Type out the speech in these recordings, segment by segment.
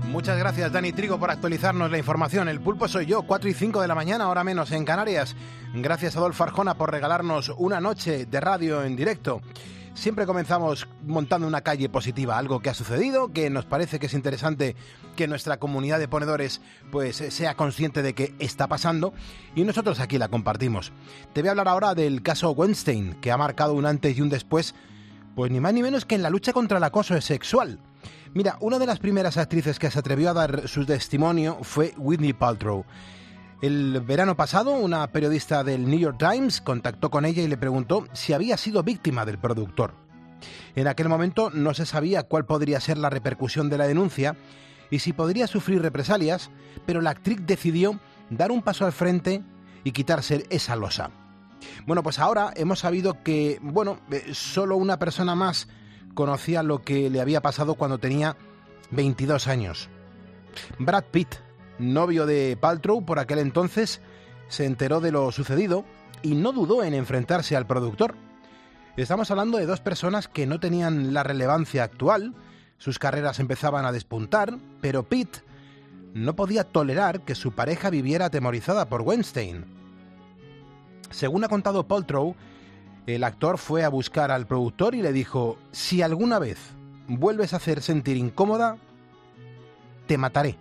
Muchas gracias, Dani Trigo, por actualizarnos la información. El pulpo soy yo, 4:05 de la mañana, hora menos en Canarias. Gracias a Adolfo Arjona por regalarnos una noche de radio en directo. Siempre comenzamos montando una calle positiva, algo que ha sucedido, que nos parece que es interesante que nuestra comunidad de ponedores pues sea consciente de que está pasando, y nosotros aquí la compartimos. Te voy a hablar ahora del caso Weinstein, que ha marcado un antes y un después, pues ni más ni menos que en la lucha contra el acoso sexual. Mira, una de las primeras actrices que se atrevió a dar su testimonio fue Gwyneth Paltrow. El verano pasado, una periodista del New York Times contactó con ella y le preguntó si había sido víctima del productor. En aquel momento no se sabía cuál podría ser la repercusión de la denuncia y si podría sufrir represalias, pero la actriz decidió dar un paso al frente y quitarse esa losa. Bueno, pues ahora hemos sabido que, solo una persona más conocía lo que le había pasado cuando tenía 22 años. Brad Pitt, novio de Paltrow por aquel entonces, se enteró de lo sucedido y no dudó en enfrentarse al productor. Estamos hablando de dos personas que no tenían la relevancia actual, sus carreras empezaban a despuntar, pero Pitt no podía tolerar que su pareja viviera atemorizada por Weinstein. Según ha contado Paltrow, el actor fue a buscar al productor y le dijo: si alguna vez vuelves a hacer sentir incómoda, te mataré.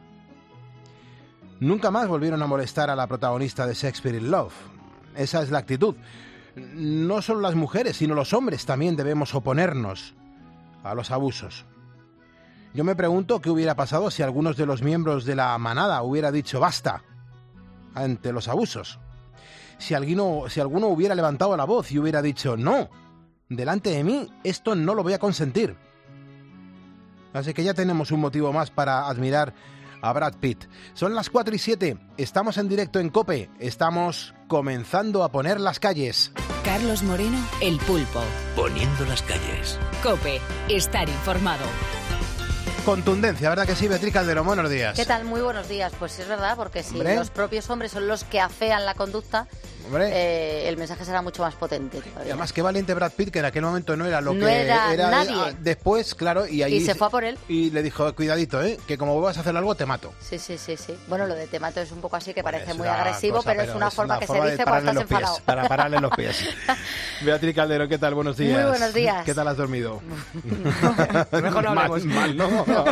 Nunca más volvieron a molestar a la protagonista de Shakespeare in Love. Esa es la actitud. No solo las mujeres, sino los hombres también debemos oponernos a los abusos. Yo me pregunto qué hubiera pasado si algunos de los miembros de la manada hubiera dicho basta ante los abusos. Si alguno hubiera levantado la voz y hubiera dicho no, delante de mí esto no lo voy a consentir. Así que ya tenemos un motivo más para admirar a Brad Pitt. Son las 4:07, estamos en directo en COPE, estamos comenzando a poner las calles. Carlos Moreno, El Pulpo. Poniendo las calles. COPE, estar informado. Contundencia, ¿verdad que sí, Beatriz Calderón? Buenos días. ¿Qué tal? Muy buenos días. Pues es verdad, porque si los propios hombres son los que afean la conducta, el mensaje será mucho más potente todavía. Y además, qué valiente Brad Pitt, que en aquel momento no era lo no que era nadie. Después, claro, y allí se fue a por él. Y le dijo, cuidadito, que como vuelvas a hacer algo, te mato. Sí. Bueno, lo de te mato es un poco así, que parece muy agresivo, pero es una forma que se dice cuando estás enfadado. Para pararle los pies. Beatriz Calderón, ¿qué tal? Buenos días. Muy buenos días. ¿Qué tal has dormido? Mejor no hablemos. Mal, ¿no?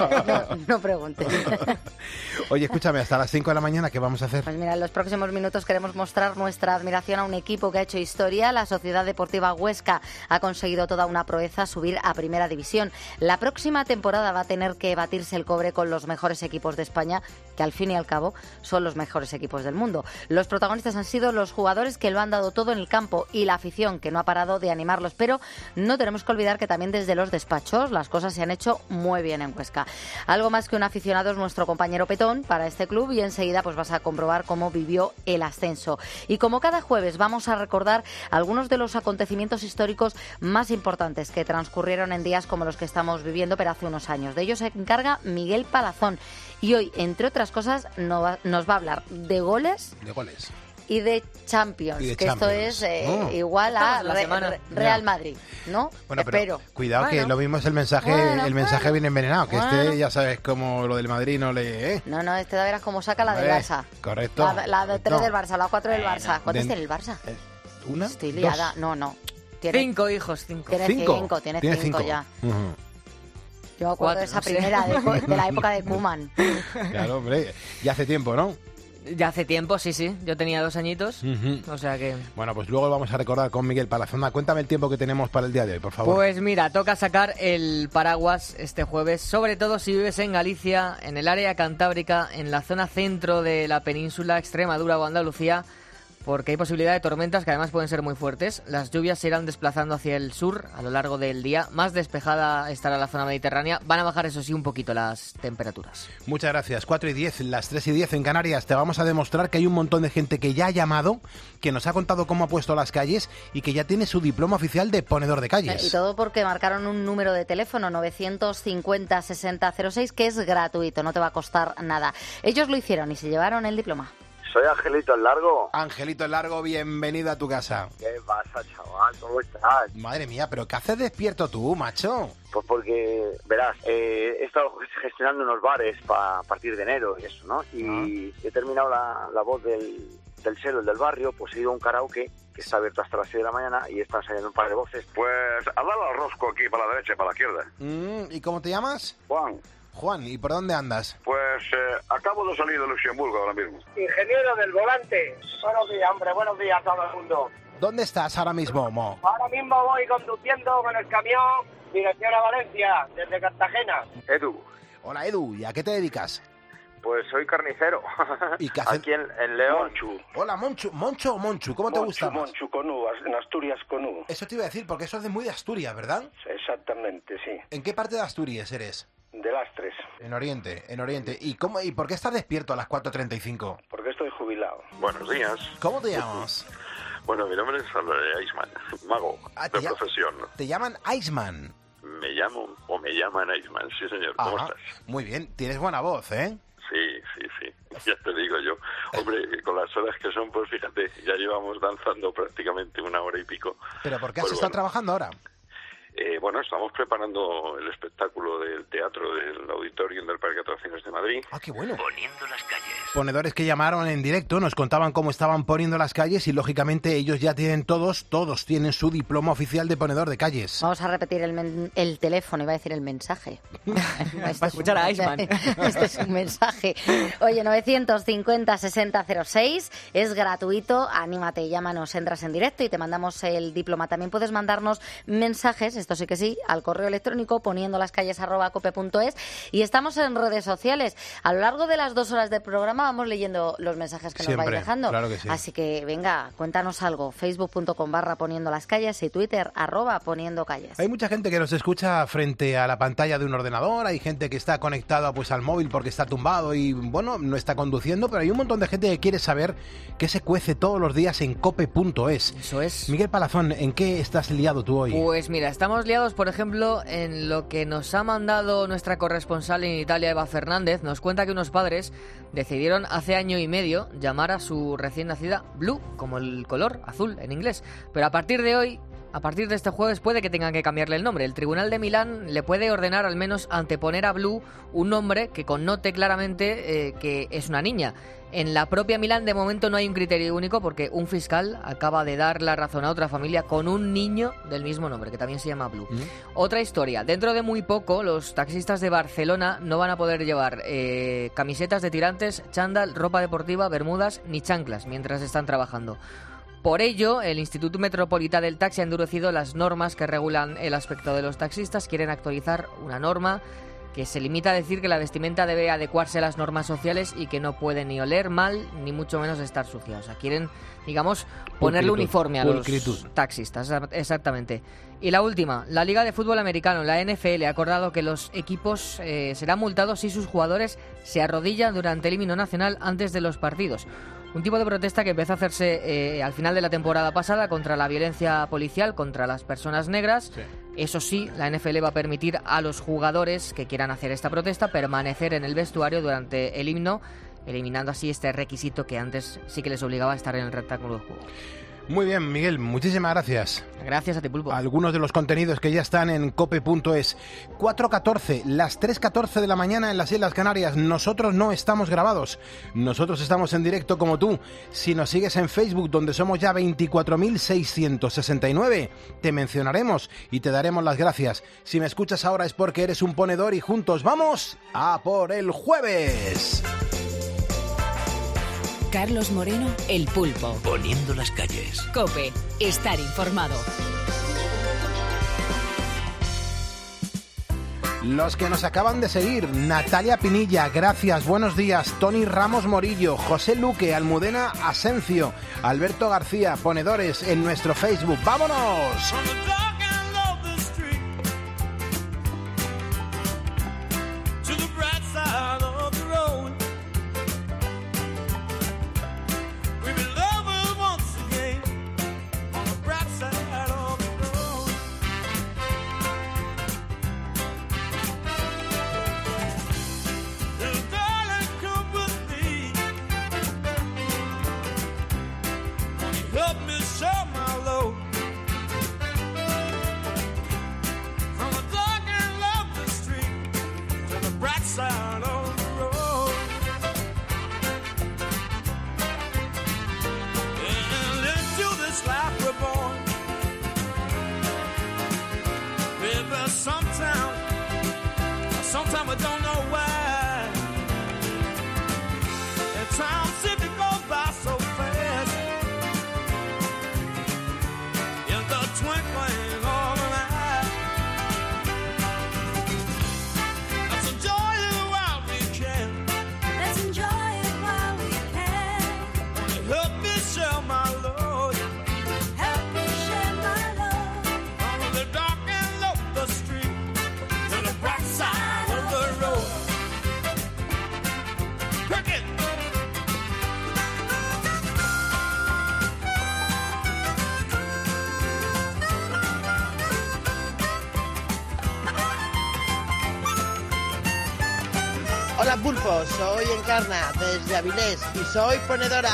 No preguntes. Oye, escúchame, hasta las 5 de la mañana, ¿qué vamos a hacer? Pues mira, en los próximos minutos queremos mostrar nuestra admiración a un equipo que ha hecho historia. La Sociedad Deportiva Huesca ha conseguido toda una proeza, subir a Primera División. La próxima temporada va a tener que batirse el cobre con los mejores equipos de España, que al fin y al cabo son los mejores equipos del mundo. Los protagonistas han sido los jugadores que lo han dado todo en el campo y la afición, que no ha parado de animarlos. Pero no tenemos que olvidar que también desde los despachos las cosas se han hecho muy bien en Huesca. Algo más que un aficionado es nuestro compañero Petón para este club, y enseguida pues vas a comprobar cómo vivió el ascenso. Y como cada jueves vamos a recordar algunos de los acontecimientos históricos más importantes que transcurrieron en días como los que estamos viviendo, pero hace unos años. De ello se encarga Miguel Palazón, y hoy, entre otras cosas, nos va a hablar de goles. Y de Champions, esto es igual a Real Madrid, ¿no? Bueno, pero cuidado, que lo mismo es el mensaje viene envenenado, que ya sabes como lo del Madrid no le... No, este de veras como saca la del Barça. Correcto. La de 3 del Barça, la 4 del Barça. ¿Cuántos tiene el Barça? ¿Una? Estoy liada. ¿Dos? No. Tiene 5 hijos, 5. Tiene 5 ya. Yo me acuerdo de esa primera, de la época de Koeman. Claro, hombre, ya hace tiempo, ¿no? Ya hace tiempo, sí. Yo tenía 2 añitos, o sea que... Bueno, pues luego lo vamos a recordar con Miguel Palazón. Cuéntame el tiempo que tenemos para el día de hoy, por favor. Pues mira, toca sacar el paraguas este jueves, sobre todo si vives en Galicia, en el área cantábrica, en la zona centro de la península, Extremadura o Andalucía, porque hay posibilidad de tormentas que además pueden ser muy fuertes. Las lluvias se irán desplazando hacia el sur a lo largo del día. Más despejada estará la zona mediterránea. Van a bajar, eso sí, un poquito las temperaturas. Muchas gracias. 4:10, las 3:10 en Canarias. Te vamos a demostrar que hay un montón de gente que ya ha llamado, que nos ha contado cómo ha puesto las calles y que ya tiene su diploma oficial de ponedor de calles. Y todo porque marcaron un número de teléfono, 950-6006, que es gratuito, no te va a costar nada. Ellos lo hicieron y se llevaron el diploma. Soy Angelito el Largo. Angelito el Largo, bienvenido a tu casa. ¿Qué pasa, chaval? ¿Cómo estás? Madre mía, ¿pero qué haces despierto tú, macho? Pues porque, verás, he estado gestionando unos bares para partir de enero y eso, ¿no? Y he terminado la voz del Selo, el del barrio, pues he ido a un karaoke que está abierto hasta las 6 de la mañana y están saliendo un par de voces. Pues al lado al rosco aquí, para la derecha y para la izquierda. ¿Y cómo te llamas? Juan, ¿y por dónde andas? pues acabo de salir de Luxemburgo ahora mismo. Ingeniero del volante. Buenos días, hombre, buenos días a todo el mundo. ¿Dónde estás ahora mismo, Mo? Ahora mismo voy conduciendo con el camión dirección a Valencia, desde Cartagena. Edu. Hola, Edu, ¿y a qué te dedicas? Pues soy carnicero. ¿Y qué haces? Aquí en León. Hola, Monchu o Monchu, ¿cómo te gusta más? Monchu con U, en Asturias con U. Eso te iba a decir, porque eso es de muy de Asturias, ¿verdad? Exactamente, sí. ¿En qué parte de Asturias eres? De Lastres. En Oriente. ¿Y por qué estás despierto a las 4:35? Porque estoy jubilado. Buenos días. ¿Cómo te llamas? Bueno, mi nombre es Iceman, mago de profesión. ¿Te llaman Iceman? Me llaman Iceman, sí señor. ¿Cómo estás? Muy bien, tienes buena voz, ¿eh? Sí, ya te digo yo. Hombre, con las horas que son, pues fíjate, ya llevamos danzando prácticamente 1 hora y pico. ¿Pero por qué has estado trabajando ahora? Bueno, estamos preparando el espectáculo del teatro del Auditorium del Parque de Atracciones de Madrid. ¡Ah, qué bueno! Poniendo las calles. Ponedores que llamaron en directo nos contaban cómo estaban poniendo las calles y, lógicamente, ellos ya tienen todos tienen su diploma oficial de ponedor de calles. Vamos a repetir el teléfono, iba a decir el mensaje. Para escuchar a Iceman. Este es un mensaje. Oye, 950-6006, es gratuito, anímate, llámanos, entras en directo y te mandamos el diploma. También puedes mandarnos mensajes, esto sí que sí, al correo electrónico poniendolascalles@cope.es, y estamos en redes sociales. A lo largo de las 2 horas del programa vamos leyendo los mensajes que nos vais dejando. Claro que sí. Así que venga, cuéntanos algo. Facebook.com/poniendolascalles y Twitter @poniendocalles. Hay mucha gente que nos escucha frente a la pantalla de un ordenador, hay gente que está conectada pues al móvil porque está tumbado y bueno, no está conduciendo, pero hay un montón de gente que quiere saber qué se cuece todos los días en cope.es. Eso es. Miguel Palazón, ¿en qué estás liado tú hoy? Pues mira, estamos liados, por ejemplo, en lo que nos ha mandado nuestra corresponsal en Italia, Eva Fernández. Nos cuenta que unos padres decidieron hace 1 año y medio llamar a su recién nacida Blue, como el color azul en inglés. Pero a partir de este jueves puede que tengan que cambiarle el nombre. El Tribunal de Milán le puede ordenar al menos anteponer a Blue un nombre que connote claramente que es una niña. En la propia Milán de momento no hay un criterio único porque un fiscal acaba de dar la razón a otra familia con un niño del mismo nombre, que también se llama Blue. Otra historia. Dentro de muy poco los taxistas de Barcelona no van a poder llevar camisetas de tirantes, chándal, ropa deportiva, bermudas ni chanclas mientras están trabajando. Por ello, el Instituto Metropolitano del Taxi ha endurecido las normas que regulan el aspecto de los taxistas. Quieren actualizar una norma que se limita a decir que la vestimenta debe adecuarse a las normas sociales y que no puede ni oler mal ni mucho menos estar sucia. O sea, quieren, digamos, ponerle uniforme a los taxistas. Exactamente. Y la última, la Liga de Fútbol Americano, la NFL, ha acordado que los equipos serán multados si sus jugadores se arrodillan durante el himno nacional antes de los partidos. Un tipo de protesta que empezó a hacerse al final de la temporada pasada contra la violencia policial contra las personas negras. Sí. Eso sí, la NFL va a permitir a los jugadores que quieran hacer esta protesta permanecer en el vestuario durante el himno, eliminando así este requisito que antes sí que les obligaba a estar en el rectángulo de juego. Muy bien, Miguel, muchísimas gracias. Gracias a ti, Pulpo. Algunos de los contenidos que ya están en cope.es. 4:14, las 3:14 de la mañana en las Islas Canarias. Nosotros no estamos grabados. Nosotros estamos en directo como tú. Si nos sigues en Facebook, donde somos ya 24.669, te mencionaremos y te daremos las gracias. Si me escuchas ahora es porque eres un ponedor y juntos vamos a por el jueves. Carlos Moreno, El Pulpo. Poniendo las calles. COPE, estar informado. Los que nos acaban de seguir: Natalia Pinilla, gracias, buenos días. Tony Ramos Morillo, José Luque, Almudena Asencio, Alberto García, ponedores en nuestro Facebook. ¡Vámonos! Sometimes I don't know why. And time seems to go by so fast. In the twinkling of an eye. Let's enjoy it while we can. Let's enjoy it while we can. Won't you help me share my load? Help me share my load. On the dark and low street to the bright side. Hola Pulpo, soy Encarna desde Avilés y soy ponedora.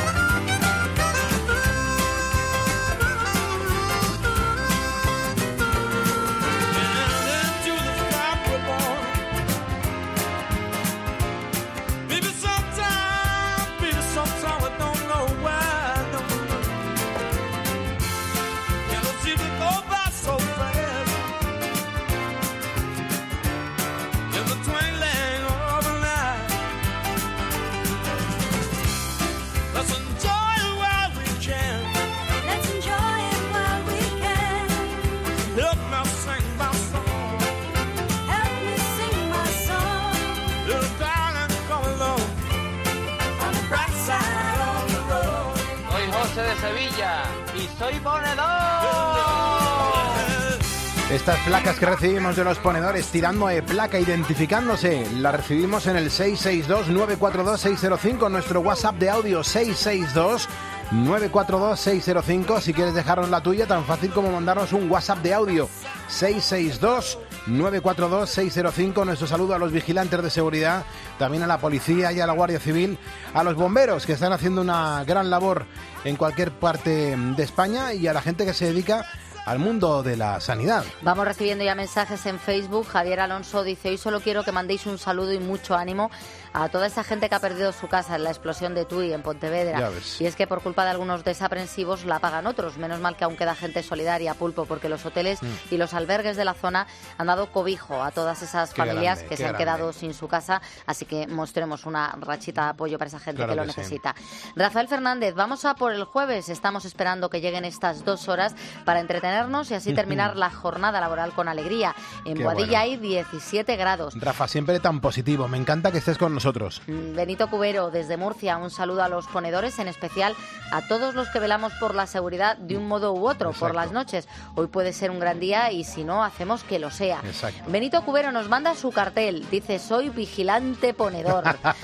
De Sevilla y soy ponedor. Estas placas que recibimos de los ponedores tirando de placa, identificándose, las recibimos en el 662-942-605, nuestro WhatsApp de audio 662-942-605. Si quieres dejarnos la tuya, tan fácil como mandarnos un WhatsApp de audio 662-942-605. Nuestro saludo a los vigilantes de seguridad, también a la policía y a la Guardia Civil, a los bomberos que están haciendo una gran labor en cualquier parte de España y a la gente que se dedica al mundo de la sanidad. Vamos recibiendo ya mensajes en Facebook. Javier Alonso dice: hoy solo quiero que mandéis un saludo y mucho ánimo a toda esa gente que ha perdido su casa en la explosión de Tui en Pontevedra. Y es que por culpa de algunos desaprensivos la pagan otros. Menos mal que aún queda gente solidaria, Pulpo, porque los hoteles y los albergues de la zona han dado cobijo a todas esas familias que se han quedado sin su casa. Así que mostremos una rachita de apoyo para esa gente que lo necesita. Rafael Fernández, vamos a por el jueves. Estamos esperando que lleguen estas 2 horas para entretenernos y así terminar la jornada laboral con alegría. En Boadilla hay 17 grados. Rafa, siempre tan positivo. Me encanta que estés con nosotros. Benito Cubero, desde Murcia, un saludo a los ponedores, en especial a todos los que velamos por la seguridad de un modo u otro. Exacto. Por las noches. Hoy puede ser un gran día y si no, hacemos que lo sea. Exacto. Benito Cubero nos manda su cartel. Dice: soy vigilante ponedor.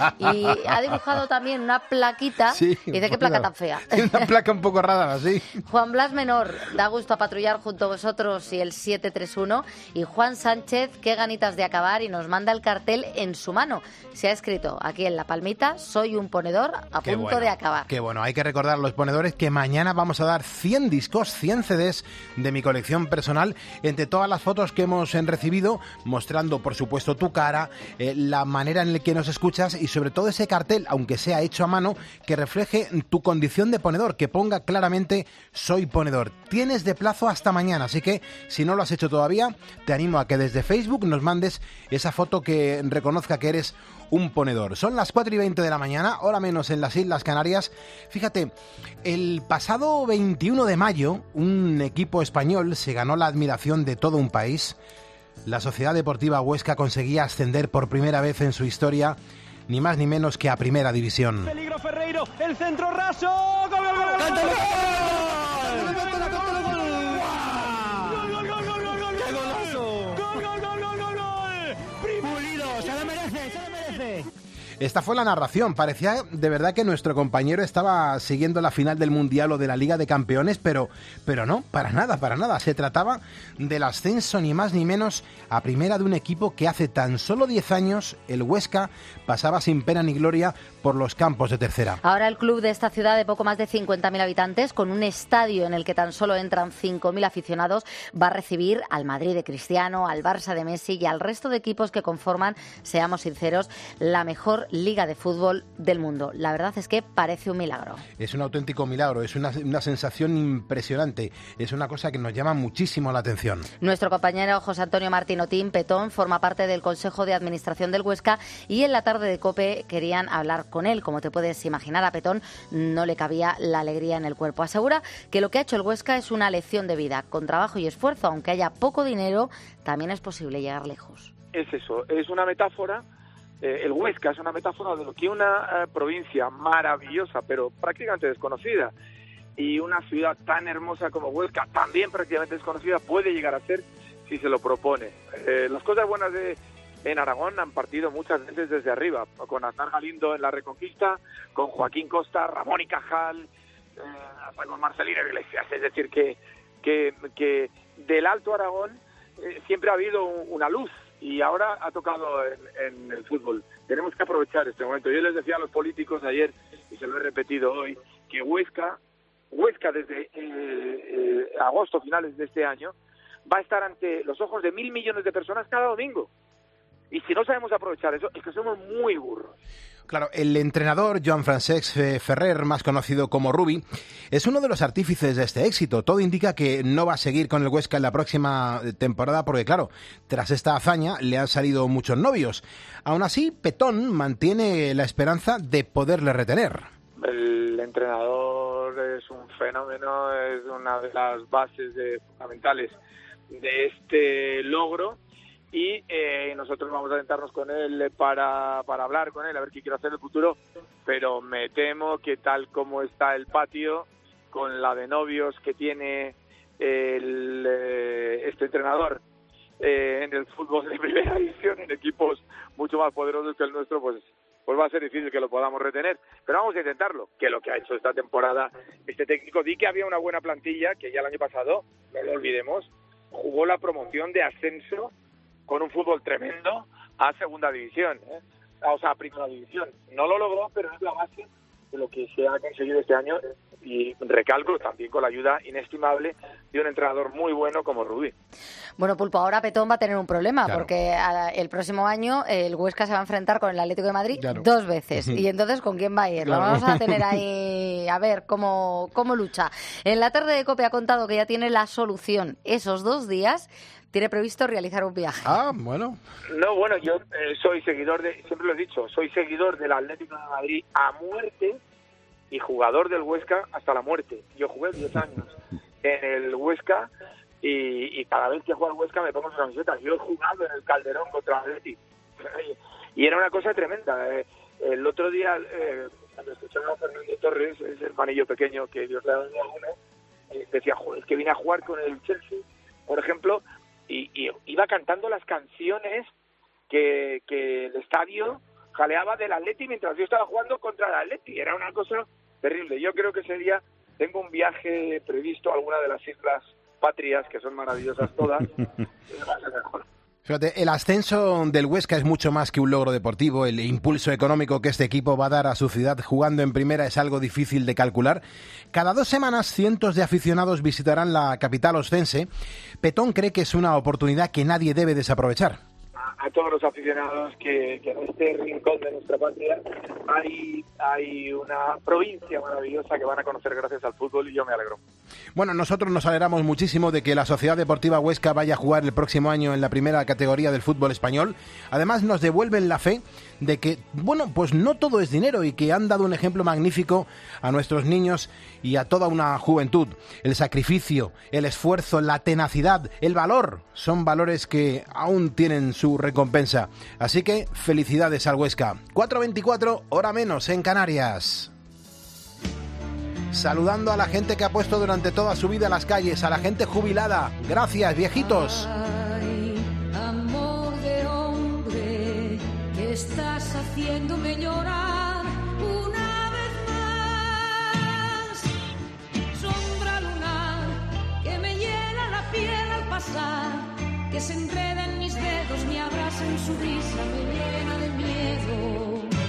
Y ha dibujado también una plaquita. Sí, dice: qué placa tan fea. Una placa un poco rara, sí. Juan Blas Menor, da gusto a patrullar junto a vosotros, y el 731. Y Juan Sánchez, qué ganitas de acabar, y nos manda el cartel en su mano. Se ha escrito aquí en la palmita: soy un ponedor a punto de acabar. Qué bueno, hay que recordar a los ponedores que mañana vamos a dar 100 discos, 100 CDs de mi colección personal, entre todas las fotos que hemos recibido, mostrando por supuesto tu cara, la manera en la que nos escuchas y sobre todo ese cartel, aunque sea hecho a mano, que refleje tu condición de ponedor, que ponga claramente soy ponedor. Tienes de plazo hasta mañana, así que si no lo has hecho todavía, te animo a que desde Facebook nos mandes esa foto que reconozca que eres un ponedor. Son las 4:20 de la mañana, hora menos en las Islas Canarias. Fíjate, el pasado 21 de mayo, un equipo español se ganó la admiración de todo un país. La Sociedad Deportiva Huesca conseguía ascender por primera vez en su historia, ni más ni menos que a Primera División. Peligro Ferreiro, el centro raso. ¡Gol, gol, gol! ¡Cántalo! Esta fue la narración. Parecía de verdad que nuestro compañero estaba siguiendo la final del Mundial o de la Liga de Campeones, pero no, para nada. Se trataba del ascenso ni más ni menos a primera de un equipo que hace tan solo 10 años, el Huesca, pasaba sin pena ni gloria por los campos de tercera. Ahora el club de esta ciudad de poco más de 50.000 habitantes, con un estadio en el que tan solo entran 5.000 aficionados, va a recibir al Madrid de Cristiano, al Barça de Messi y al resto de equipos que conforman, seamos sinceros, la mejor mejor liga de fútbol del mundo. La verdad es que parece un milagro. Es un auténtico milagro, es una sensación impresionante, es una cosa que nos llama muchísimo la atención. Nuestro compañero José Antonio Martín Otín Petón forma parte del Consejo de Administración del Huesca y en la tarde de COPE querían hablar con él. Como te puedes imaginar, a Petón no le cabía la alegría en el cuerpo. Asegura que lo que ha hecho el Huesca es una lección de vida. Con trabajo y esfuerzo, aunque haya poco dinero, también es posible llegar lejos. Es eso, es una metáfora, el Huesca es una metáfora de lo que una provincia maravillosa, pero prácticamente desconocida, y una ciudad tan hermosa como Huesca, también prácticamente desconocida, puede llegar a ser si se lo propone. Las cosas buenas en Aragón han partido muchas veces desde arriba, con Aznar Galindo en la Reconquista, con Joaquín Costa, Ramón y Cajal, hasta con Marcelino Iglesias. Es decir, que del Alto Aragón siempre ha habido una luz, y ahora ha tocado en el fútbol. Tenemos que aprovechar este momento. Yo les decía a los políticos ayer, y se lo he repetido hoy, que Huesca desde agosto, finales de este año, va a estar ante los ojos de 1.000 millones de personas cada domingo. Y si no sabemos aprovechar eso, es que somos muy burros. Claro, el entrenador Joan Francesc Ferrer, más conocido como Rubi, es uno de los artífices de este éxito. Todo indica que no va a seguir con el Huesca en la próxima temporada porque, claro, tras esta hazaña le han salido muchos novios. Aún así, Petón mantiene la esperanza de poderle retener. El entrenador es un fenómeno, es una de las bases fundamentales de este logro. Y nosotros vamos a sentarnos con él para hablar con él, a ver qué quiere hacer en el futuro, pero me temo que tal como está el patio, con la de novios que tiene este entrenador en el fútbol de primera división, en equipos mucho más poderosos que el nuestro, pues va a ser difícil que lo podamos retener, pero vamos a intentarlo, que lo que ha hecho esta temporada este técnico. Di que había una buena plantilla, que ya el año pasado, no lo olvidemos, jugó la promoción de ascenso con un fútbol tremendo a segunda división, o sea, a primera división. No lo logró, pero es la base de lo que se ha conseguido este año, y recalco también con la ayuda inestimable de un entrenador muy bueno como Rubí. Bueno, Pulpo, ahora Petón va a tener un problema, claro, porque el próximo año el Huesca se va a enfrentar con el Atlético de Madrid, claro, 2 veces. Y entonces, ¿con quién va a ir? Claro. Lo vamos a tener ahí a ver cómo lucha. En la tarde de COPE ha contado que ya tiene la solución. Esos 2 días tiene previsto realizar un viaje. Ah, bueno. No, bueno, yo soy seguidor siempre lo he dicho, soy seguidor del Atlético de Madrid a muerte y jugador del Huesca hasta la muerte. Yo jugué 10 años en el Huesca y cada vez que juego al Huesca me pongo su camiseta. Yo he jugado en el Calderón contra Atleti y era una cosa tremenda. El otro día, cuando escuchaba a Fernando Torres, ese hermanillo pequeño que Dios le ha dado a uno, decía, joder, es que vine a jugar con el Chelsea, por ejemplo, y iba cantando las canciones que el estadio jaleaba del Atleti mientras yo estaba jugando contra el Atleti. Era una cosa terrible. Yo creo que ese día tengo un viaje previsto a alguna de las islas patrias, que son maravillosas todas, y va a ser mejor. Fíjate, el ascenso del Huesca es mucho más que un logro deportivo. El impulso económico que este equipo va a dar a su ciudad jugando en primera es algo difícil de calcular. Cada 2 semanas cientos de aficionados visitarán la capital oscense. Petón cree que es una oportunidad que nadie debe desaprovechar. A todos los aficionados que en este rincón de nuestra patria hay una provincia maravillosa que van a conocer gracias al fútbol, y yo me alegro. Bueno, nosotros nos alegramos muchísimo de que la Sociedad Deportiva Huesca vaya a jugar el próximo año en la primera categoría del fútbol español. Además, nos devuelven la fe de que, bueno, pues no todo es dinero y que han dado un ejemplo magnífico a nuestros niños y a toda una juventud. El sacrificio, el esfuerzo, la tenacidad, el valor, son valores que aún tienen su recompensa. Así que felicidades al Huesca. 4:24, hora menos en Canarias. Saludando a la gente que ha puesto durante toda su vida las calles, a la gente jubilada. Gracias, viejitos. Ay, amor de hombre, que estás haciéndome llorar una vez más. Sombra lunar que me hiela la piel al pasar, que se enreda en mis dedos, me abraza en su risa, me llena de miedo.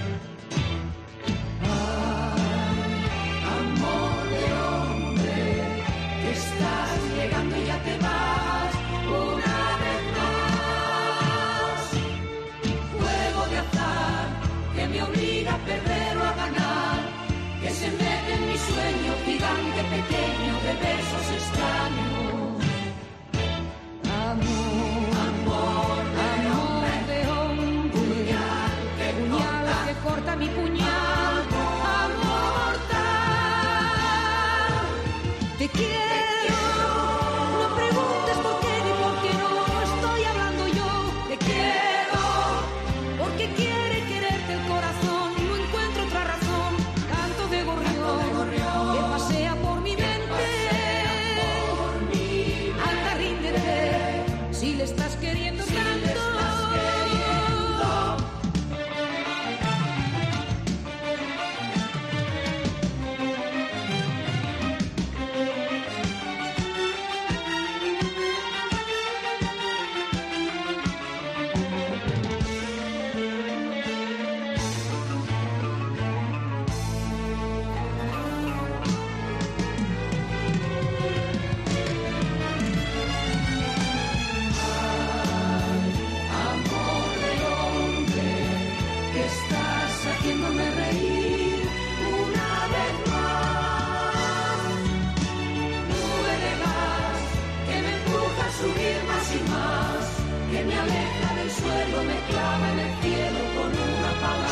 Estás llegando y ya te vas una vez más. Juego de azar que me obliga besos extraños. Amor de hombre, puñal que corta mi puñal, amor mortal. Te quiero, no preguntes por qué ni por qué no estoy hablando yo. Te quiero, porque quiere quererte el corazón y no encuentro otra razón. Canto de gorrión que pasea por mi mente. Anda, ríndete si le estás queriendo tanto. Estás haciéndome reír una vez más. Nube de gas que me empuja a subir más y más, que me aleja del suelo, me clava en el cielo con una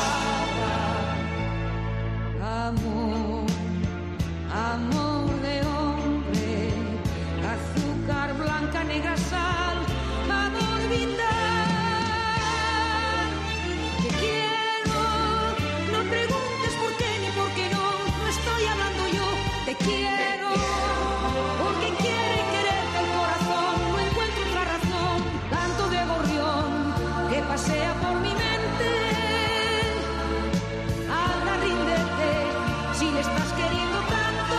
palabra. Amor, amor de hombre, azúcar blanca, negra sal, amor vital. Te quiero, no preguntes por qué ni por qué no estoy hablando yo. Te quiero, porque quiere quererte el corazón, no encuentro otra razón. Canto de gorrión que pasea por mi mente. Anda, ríndete si le estás queriendo tanto.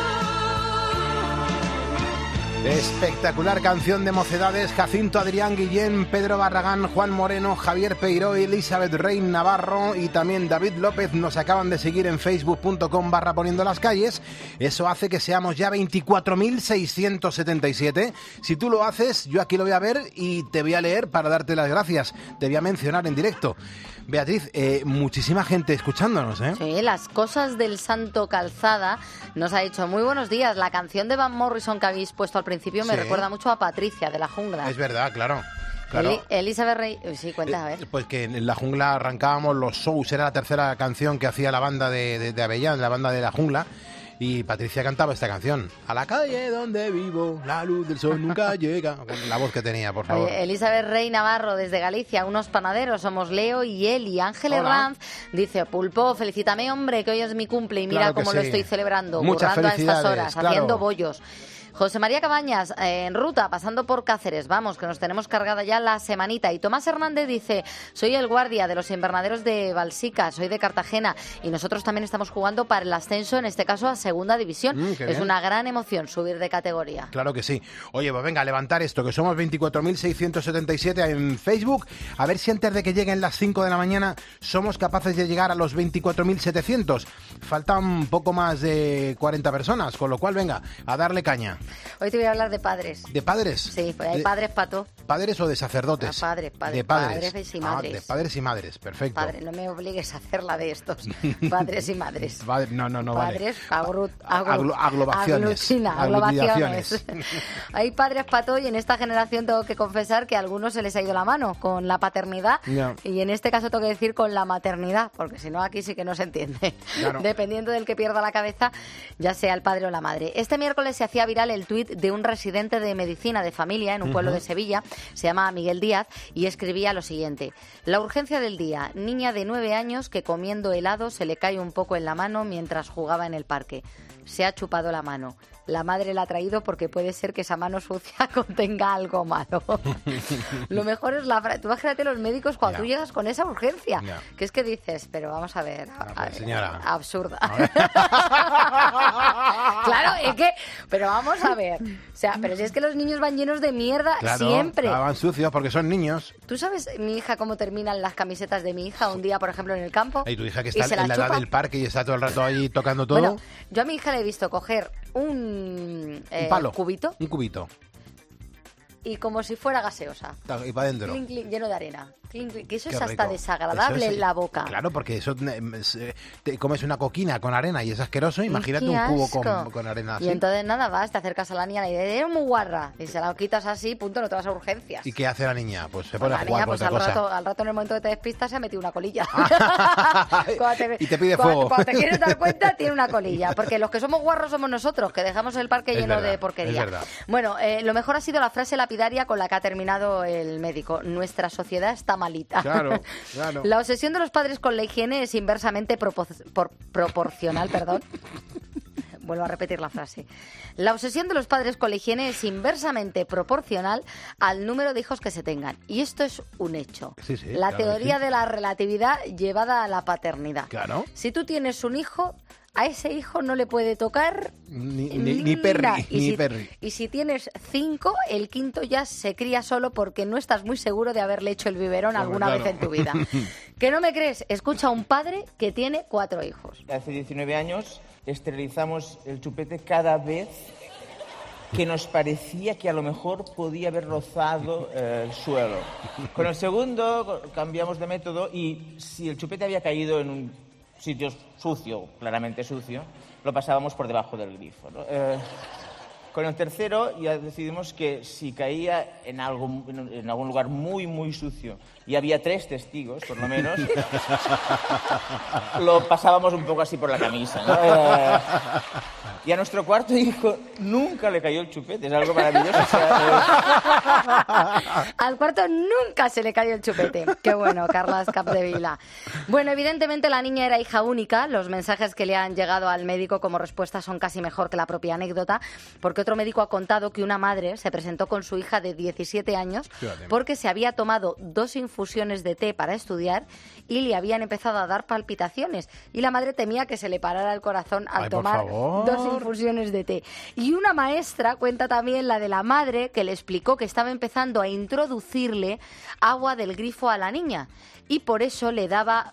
Espectacular canción de Mocedades, Jacinto Adrián Guillén, Pedro Barragán, Juan Moreno, Javier Peiró, Elizabeth Rey Navarro y también David López nos acaban de seguir en facebook.com/poniendo las calles. Eso hace que seamos ya 24.677. Si tú lo haces, yo aquí lo voy a ver y te voy a leer para darte las gracias. Te voy a mencionar en directo. Beatriz, muchísima gente escuchándonos, ¿eh? Sí, las cosas del Santo Calzada nos ha dicho muy buenos días. La canción de Van Morrison que habéis puesto al principio me recuerda mucho a Patricia de La Jungla. Es verdad, claro. Claro. Elizabeth Rey... Sí, cuenta, a ver. Pues que en La Jungla arrancábamos los shows, era la tercera canción que hacía la banda de Avellán, la banda de La Jungla, y Patricia cantaba esta canción. A la calle donde vivo, la luz del sol nunca llega. Con la voz que tenía, por favor. Elizabeth Rey Navarro, desde Galicia, unos panaderos, somos Leo y Eli. Ángel Herranz dice, Pulpo, felicítame, hombre, que hoy es mi cumple y mira cómo lo estoy celebrando, currando a estas horas, haciendo bollos. José María Cabañas, en ruta, pasando por Cáceres. Vamos, que nos tenemos cargada ya la semanita. Y Tomás Hernández dice, soy el guardia de los invernaderos de Balsica, soy de Cartagena y nosotros también estamos jugando para el ascenso, en este caso a Segunda División. Es una gran emoción subir de categoría. Claro que sí. Oye, pues venga, a levantar esto, que somos 24.677 en Facebook. A ver si antes de que lleguen las 5 de la mañana somos capaces de llegar a los 24.700. Faltan un poco más de 40 personas, con lo cual, venga, a darle caña. Hoy te voy a hablar de padres. ¿De padres? Sí, pues hay padres pato. ¿Padres o de sacerdotes? Padres. De padres. Padres y madres. De padres y madres, perfecto. Padres, no me obligues a hacerla de estos. Padres y madres. No, padres, vale. Aglobaciones. Hay padres pato y en esta generación tengo que confesar que a algunos se les ha ido la mano con la paternidad y en este caso tengo que decir con la maternidad, porque si no aquí sí que no se entiende. Claro. Dependiendo del que pierda la cabeza, ya sea el padre o la madre. Este miércoles se hacía viral el tuit de un residente de medicina de familia en un pueblo de Sevilla, se llama Miguel Díaz, y escribía lo siguiente: la urgencia del día, niña de 9 años que comiendo helado se le cae un poco en la mano mientras jugaba en el parque. Se ha chupado la mano. La madre la ha traído porque puede ser que esa mano sucia contenga algo malo. Lo mejor es la frase. Tú imagínate los médicos cuando tú llegas con esa urgencia. Que es que dices, pero vamos a ver. Señora. Absurda. Claro, es que... Pero vamos a ver. O sea, pero si es que los niños van llenos de mierda siempre. Claro, van sucios porque son niños. ¿Tú sabes, mi hija, cómo terminan las camisetas de mi hija un día, por ejemplo, en el campo? Y tu hija que está en la edad del parque y está todo el rato ahí tocando todo. Bueno, yo a mi hija le he visto coger un palo, cubito. Un cubito. Y como si fuera gaseosa. Y para adentro. Lleno de arena. Que eso Qué es hasta rico. desagradable Eso es, en la boca. Claro, porque eso te comes una coquina con arena y es asqueroso. Imagínate Qué un cubo asco. con arena así. Y entonces nada, vas, te acercas a la niña y le dices, eres muy guarra. Y se la quitas así, punto, no te vas a urgencias. ¿Y qué hace la niña? Pues se Pues pone la a jugar niña, con pues otra cosa. al rato en el momento que te despistas se ha metido una colilla. Y te pide fuego. Cuando te quieres dar cuenta, tiene una colilla. Porque los que somos guarros somos nosotros, que dejamos el parque Es lleno verdad, de porquería. es verdad. Bueno, lo mejor ha sido la frase lapidaria con la que ha terminado el médico. Nuestra sociedad está malita. Claro, claro. La obsesión de los padres con la higiene es inversamente proporcional, perdón. Vuelvo a repetir la frase. La obsesión de los padres con la higiene es inversamente proporcional al número de hijos que se tengan. Y esto es un hecho. Sí, sí, la claro que teoría sí. de la relatividad llevada a la paternidad. Claro. Si tú tienes un hijo, a ese hijo no le puede tocar Ni perri, nada. ni perri. Y si tienes 5, el quinto ya se cría solo porque no estás muy seguro de haberle hecho el biberón alguna claro. vez en tu vida. ¿Que no me crees? Escucha a un padre que tiene 4 hijos. Hace 19 años esterilizamos el chupete cada vez que nos parecía que a lo mejor podía haber rozado el suelo. Con el segundo cambiamos de método y si el chupete había caído en un sitio sucio, claramente sucio, lo pasábamos por debajo del grifo, ¿no? Con el tercero ya decidimos que si caía en algún lugar muy, muy sucio y había 3 testigos, por lo menos, lo pasábamos un poco así por la camisa, ¿no? Y a nuestro cuarto hijo nunca le cayó el chupete, es algo maravilloso. O sea, Al cuarto nunca se le cayó el chupete. Qué bueno, Carlas Capdevila. Bueno, evidentemente la niña era hija única. Los mensajes que le han llegado al médico como respuesta son casi mejor que la propia anécdota, porque otro médico ha contado que una madre se presentó con su hija de 17 años porque se había tomado 2 infusiones de té para estudiar y le habían empezado a dar palpitaciones. Y la madre temía que se le parara el corazón al Ay, por tomar favor. 2 infusiones de té. Y una maestra cuenta también la de la madre que le explicó que estaba empezando a introducirle agua del grifo a la niña y por eso le daba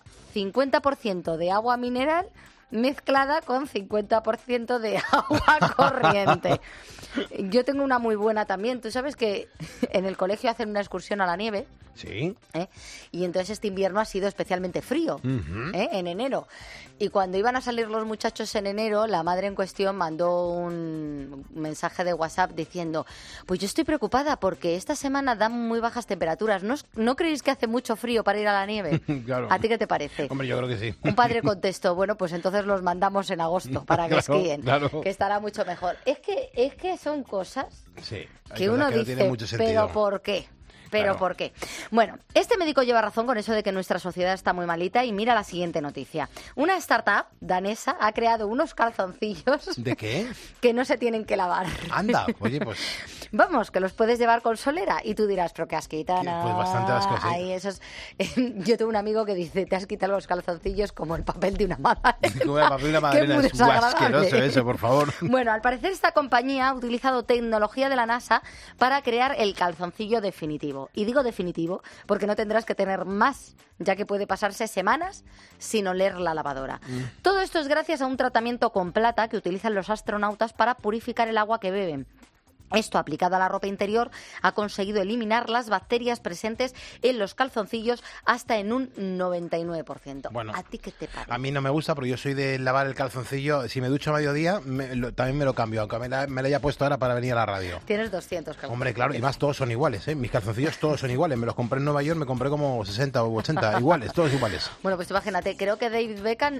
50% de agua mineral mezclada con 50% de agua corriente. Yo tengo una muy buena también. Tú sabes que en el colegio hacen una excursión a la nieve. Sí. Y entonces este invierno ha sido especialmente frío, en enero. Y cuando iban a salir los muchachos en enero, la madre en cuestión mandó un mensaje de WhatsApp diciendo: pues yo estoy preocupada porque esta semana dan muy bajas temperaturas. ¿No creéis que hace mucho frío para ir a la nieve? Claro. ¿A ti qué te parece? Hombre, yo creo que sí. Un padre contestó: bueno, pues entonces los mandamos en agosto para que Claro, esquíen, claro. que estará mucho mejor. Es que son cosas Sí. Hay que cosas uno que no dice, tienen mucho sentido. ¿pero por qué? ¿Pero Claro. por qué? Bueno, este médico lleva razón con eso de que nuestra sociedad está muy malita y mira la siguiente noticia. Una startup danesa ha creado unos calzoncillos ¿De qué? que no se tienen que lavar. Anda, oye, pues Vamos, que los puedes llevar con solera y tú dirás, pero qué asquita, ¿no? pues bastante asco, sí. Ahí esos... Yo tengo un amigo que dice, te has quitado los calzoncillos como el papel de una magdalena. como el papel de una Qué madrina. muy Es asqueroso desagradable. eso, por favor. Bueno, al parecer esta compañía ha utilizado tecnología de la NASA para crear el calzoncillo definitivo. Y digo definitivo porque no tendrás que tener más, ya que puede pasarse semanas sin oler la lavadora. Todo esto es gracias a un tratamiento con plata que utilizan los astronautas para purificar el agua que beben. Esto, aplicado a la ropa interior, ha conseguido eliminar las bacterias presentes en los calzoncillos hasta en un 99%. Bueno, ¿A ti qué te parece? A mí no me gusta porque yo soy de lavar el calzoncillo. Si me ducho a mediodía, también me lo cambio, aunque me la haya puesto ahora para venir a la radio. Tienes 200 calzoncillos. Hombre, claro, y más todos son iguales, ¿eh? Mis calzoncillos todos son iguales. Me los compré en Nueva York, me compré como 60 o 80, iguales, todos iguales. Bueno, pues imagínate, creo que David Beckham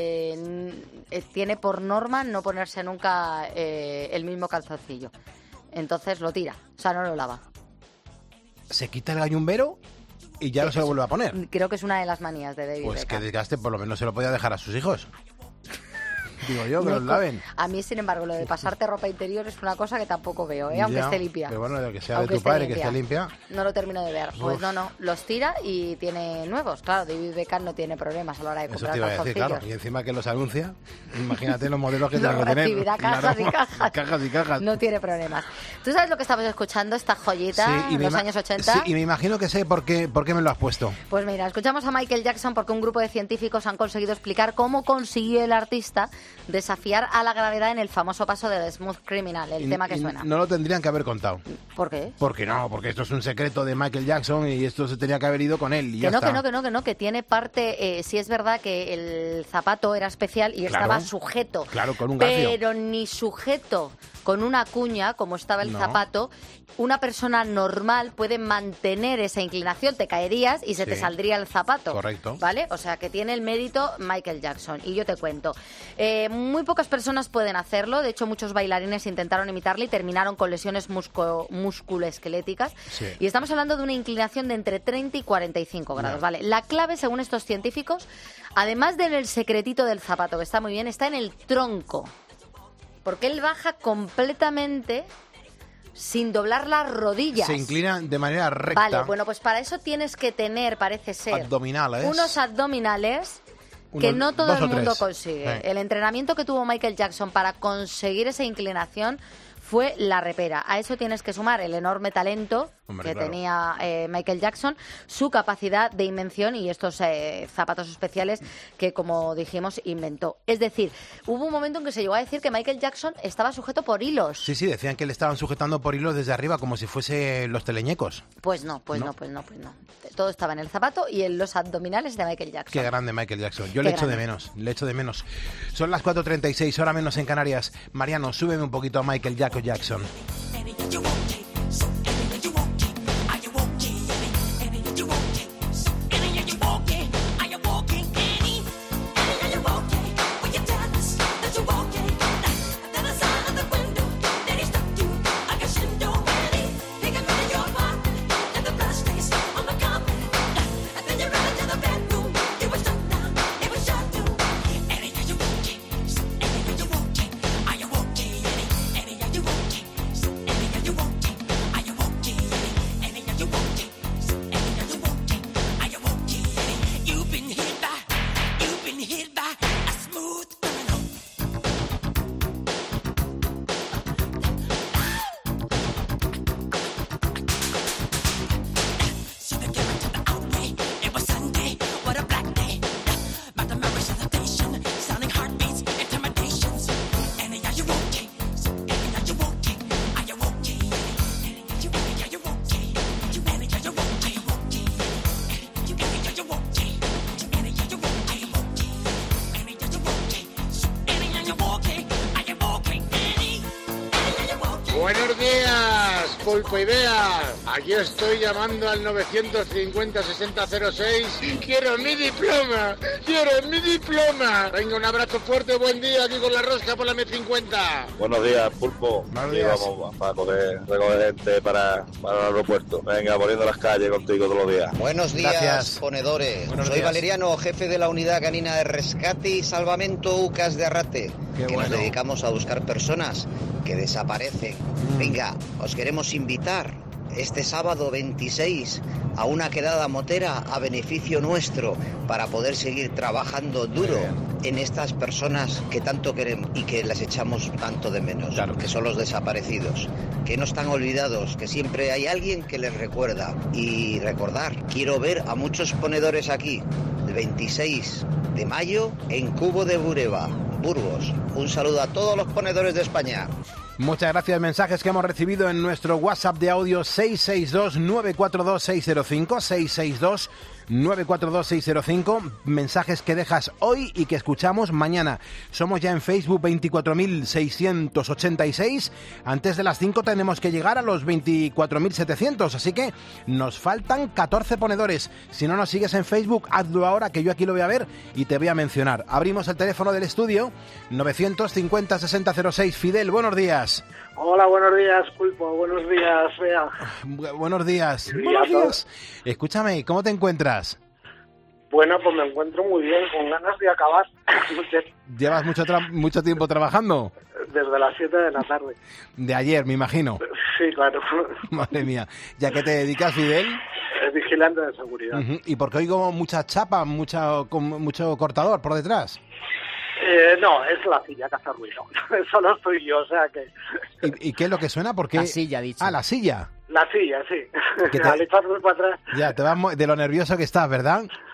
tiene por norma no ponerse nunca el mismo calzoncillo. Entonces lo tira, o sea, no lo lava. Se quita el gallumbero y ya no se lo vuelve a poner. Creo que es una de las manías de David Pues Beckham. que desgaste, por lo menos se lo podía dejar a sus hijos. Digo yo, que los laven. A mí, sin embargo, lo de pasarte ropa interior es una cosa que tampoco veo, aunque Ya, esté limpia. Pero bueno, que sea Aunque de tu esté padre, limpia. que esté limpia. No lo termino de ver. Pues Uf. no, los tira y tiene nuevos. Claro, David Beckham no tiene problemas a la hora de Eso comprar te iba a decir, calzoncillos. claro. Y encima que los anuncia, imagínate los modelos que Los tienen que tener. recibirá cajas y cajas. Cajas y cajas. No tiene problemas. ¿Tú sabes lo que estamos escuchando? Esta joyita Sí, y en me los ima- años 80. Sí, y me imagino que sé por qué me lo has puesto. Pues mira, escuchamos a Michael Jackson porque un grupo de científicos han conseguido explicar cómo consiguió el artista desafiar a la gravedad en el famoso paso del Smooth Criminal, el tema que suena. No lo tendrían que haber contado. ¿Por qué? Porque no, porque esto es un secreto de Michael Jackson y esto se tenía que haber ido con él. Y Que no, que tiene parte, sí es verdad que el zapato era especial y estaba sujeto. Claro, con un garfio. Pero ni sujeto con una cuña, como estaba el zapato, una persona normal puede mantener esa inclinación, te caerías y se te saldría el zapato. Correcto. ¿Vale? O sea, que tiene el mérito Michael Jackson. Y yo te cuento, muy pocas personas pueden hacerlo, de hecho muchos bailarines intentaron imitarle y terminaron con lesiones musculoesqueléticas. Sí. Y estamos hablando de una inclinación de entre 30 y 45 grados, ¿vale? La clave, según estos científicos, además del secretito del zapato, que está muy bien, está en el tronco. Porque él baja completamente sin doblar las rodillas. Se inclina de manera recta. Vale, bueno, pues para eso tienes que tener, parece ser, abdominales. unos abdominales que no todo el mundo consigue. El entrenamiento que tuvo Michael Jackson para conseguir esa inclinación fue la repera. A eso tienes que sumar el enorme talento que tenía Michael Jackson, su capacidad de invención y estos zapatos especiales que, como dijimos, inventó. Es decir, hubo un momento en que se llegó a decir que Michael Jackson estaba sujeto por hilos. Sí, decían que le estaban sujetando por hilos desde arriba, como si fuese los teleñecos. Pues no. Todo estaba en el zapato y en los abdominales de Michael Jackson. Qué grande Michael Jackson. Yo le echo de menos. Son las 4:36, hora menos en Canarias. Mariano, súbeme un poquito a Michael Jackson. Buenos días, Pulpo y Bea. Aquí estoy llamando al 950-6006. ¡Quiero mi diploma! Venga, un abrazo fuerte, buen día aquí con la rosca por la M50. Buenos días, Pulpo. Buenos días. Vamos para poder recoger gente para el aeropuerto. Venga, poniendo las calles contigo todos los días. Buenos días, gracias. ponedores. Buenos Soy días. Valeriano, jefe de la Unidad Canina de Rescate y Salvamento UCAS de Arrate, que nos dedicamos a buscar personas que desaparecen. Venga, os queremos invitar este sábado 26 a una quedada motera a beneficio nuestro para poder seguir trabajando duro en estas personas que tanto queremos y que las echamos tanto de menos, que son los desaparecidos, que no están olvidados, que siempre hay alguien que les recuerda. Y recordar, quiero ver a muchos ponedores aquí, el 26 de mayo en Cubo de Bureba, Burgos. Un saludo a todos los ponedores de España. Muchas gracias. Mensajes que hemos recibido en nuestro WhatsApp de audio 662-942-605, 662-942-605. Mensajes que dejas hoy y que escuchamos mañana. Somos ya en Facebook 24.686. Antes de las 5 tenemos que llegar a los 24.700, así que nos faltan 14 ponedores. Si no nos sigues en Facebook, hazlo ahora, que yo aquí lo voy a ver y te voy a mencionar. Abrimos el teléfono del estudio, 950-6006. Fidel, buenos días. Hola, buenos días, Pulpo. Buenos días, Bea. Buenos días. Sí, Buenos días. Escúchame, ¿cómo te encuentras? Bueno, pues me encuentro muy bien, con ganas de acabar. ¿Llevas mucho tiempo trabajando? Desde las 7 de la tarde. De ayer, me imagino. Sí, claro. Madre mía. ¿Ya que te dedicas, Fidel? Vigilante de seguridad. ¿Y porque oigo mucha chapa, mucho cortador por detrás? No, es la silla que hace ruido. Solo soy yo, o sea que... ¿Y qué es lo que suena? Porque... La silla, dicho. Ah, la silla. La silla, sí. Que Al echarme para atrás. Ya, te vas de lo nervioso que estás, ¿verdad? Un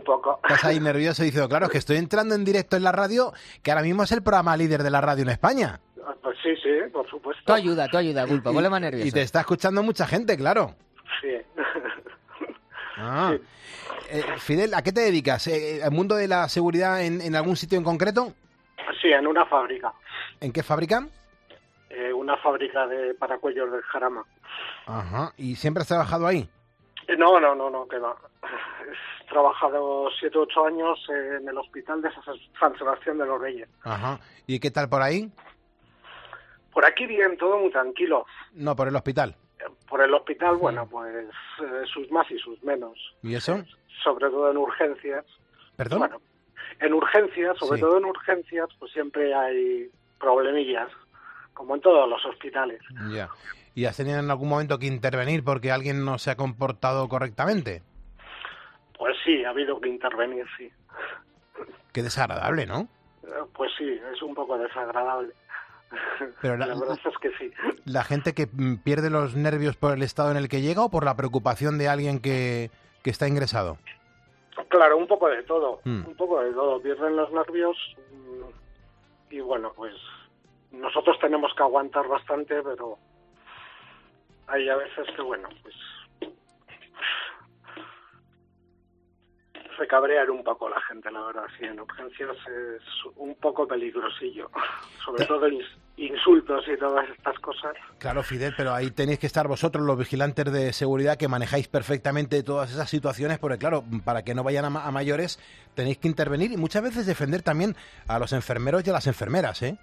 poco. Estás ahí nervioso y dices, claro, es que estoy entrando en directo en la radio, que ahora mismo es el programa líder de la radio en España. Pues sí, por supuesto. Tú ayuda, Pulpo, ponle más nervioso. Y te está escuchando mucha gente, claro. Sí. Ah. Fidel, ¿a qué te dedicas? ¿Al mundo de la seguridad en algún sitio en concreto? Sí, en una fábrica. ¿En qué fábrica? Una fábrica de paracuellos del Jarama. Ajá. ¿Y siempre has trabajado ahí? No, que va. He trabajado 7 u 8 años en el hospital de San Sebastián de los Reyes. Ajá. ¿Y qué tal por ahí? Por aquí bien, todo muy tranquilo. No, por el hospital. Por el hospital, bueno, pues sus más y sus menos. ¿Y eso? Sobre todo en urgencias. ¿Perdón? Bueno, en urgencias, sobre todo en urgencias, pues siempre hay problemillas, como en todos los hospitales. Ya. ¿Y has tenido en algún momento que intervenir porque alguien no se ha comportado correctamente? Pues sí, ha habido que intervenir, sí. Qué desagradable, ¿no? Pues sí, es un poco desagradable. Pero la verdad es que sí. ¿La gente que pierde los nervios por el estado en el que llega o por la preocupación de alguien que está ingresado? Claro, un poco de todo. Un poco de todo. Pierden los nervios y bueno, pues nosotros tenemos que aguantar bastante, pero hay a veces que, bueno, pues se cabrea un poco la gente, la verdad. Sí, en urgencias es un poco peligrosillo. Sobre todo insultos y todas estas cosas. Claro, Fidel, pero ahí tenéis que estar vosotros, los vigilantes de seguridad, que manejáis perfectamente todas esas situaciones, porque claro, para que no vayan a mayores, tenéis que intervenir y muchas veces defender también a los enfermeros y a las enfermeras, ¿eh?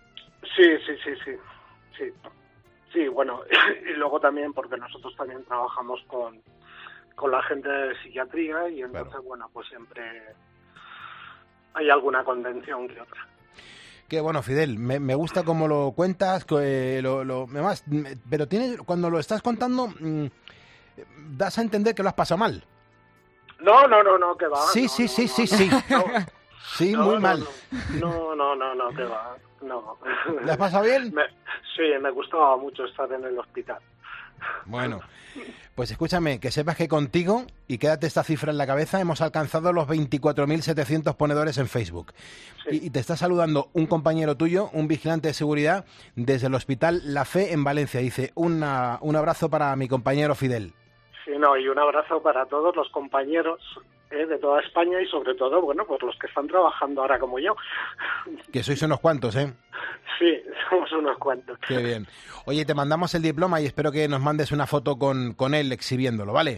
Sí, bueno, y luego también porque nosotros también trabajamos con la gente de psiquiatría y entonces, bueno, pues siempre hay alguna contención que otra. Qué bueno, Fidel, me gusta cómo lo cuentas, además, pero cuando lo estás contando, das a entender que lo has pasado mal. No, que va. Sí. No, sí, muy mal. No, que va. No. ¿Le has pasado bien? Sí, me gustaba mucho estar en el hospital. Bueno, pues escúchame, que sepas que contigo, y quédate esta cifra en la cabeza, hemos alcanzado los 24.700 ponedores en Facebook. Sí. Y te está saludando un compañero tuyo, un vigilante de seguridad, desde el Hospital La Fe en Valencia. Dice, un abrazo para mi compañero Fidel. Sí, y un abrazo para todos los compañeros de toda España y sobre todo, bueno, pues los que están trabajando ahora como yo. Que sois unos cuantos, ¿eh? Sí, somos unos cuantos. Qué bien. Oye, te mandamos el diploma y espero que nos mandes una foto con él exhibiéndolo, ¿vale?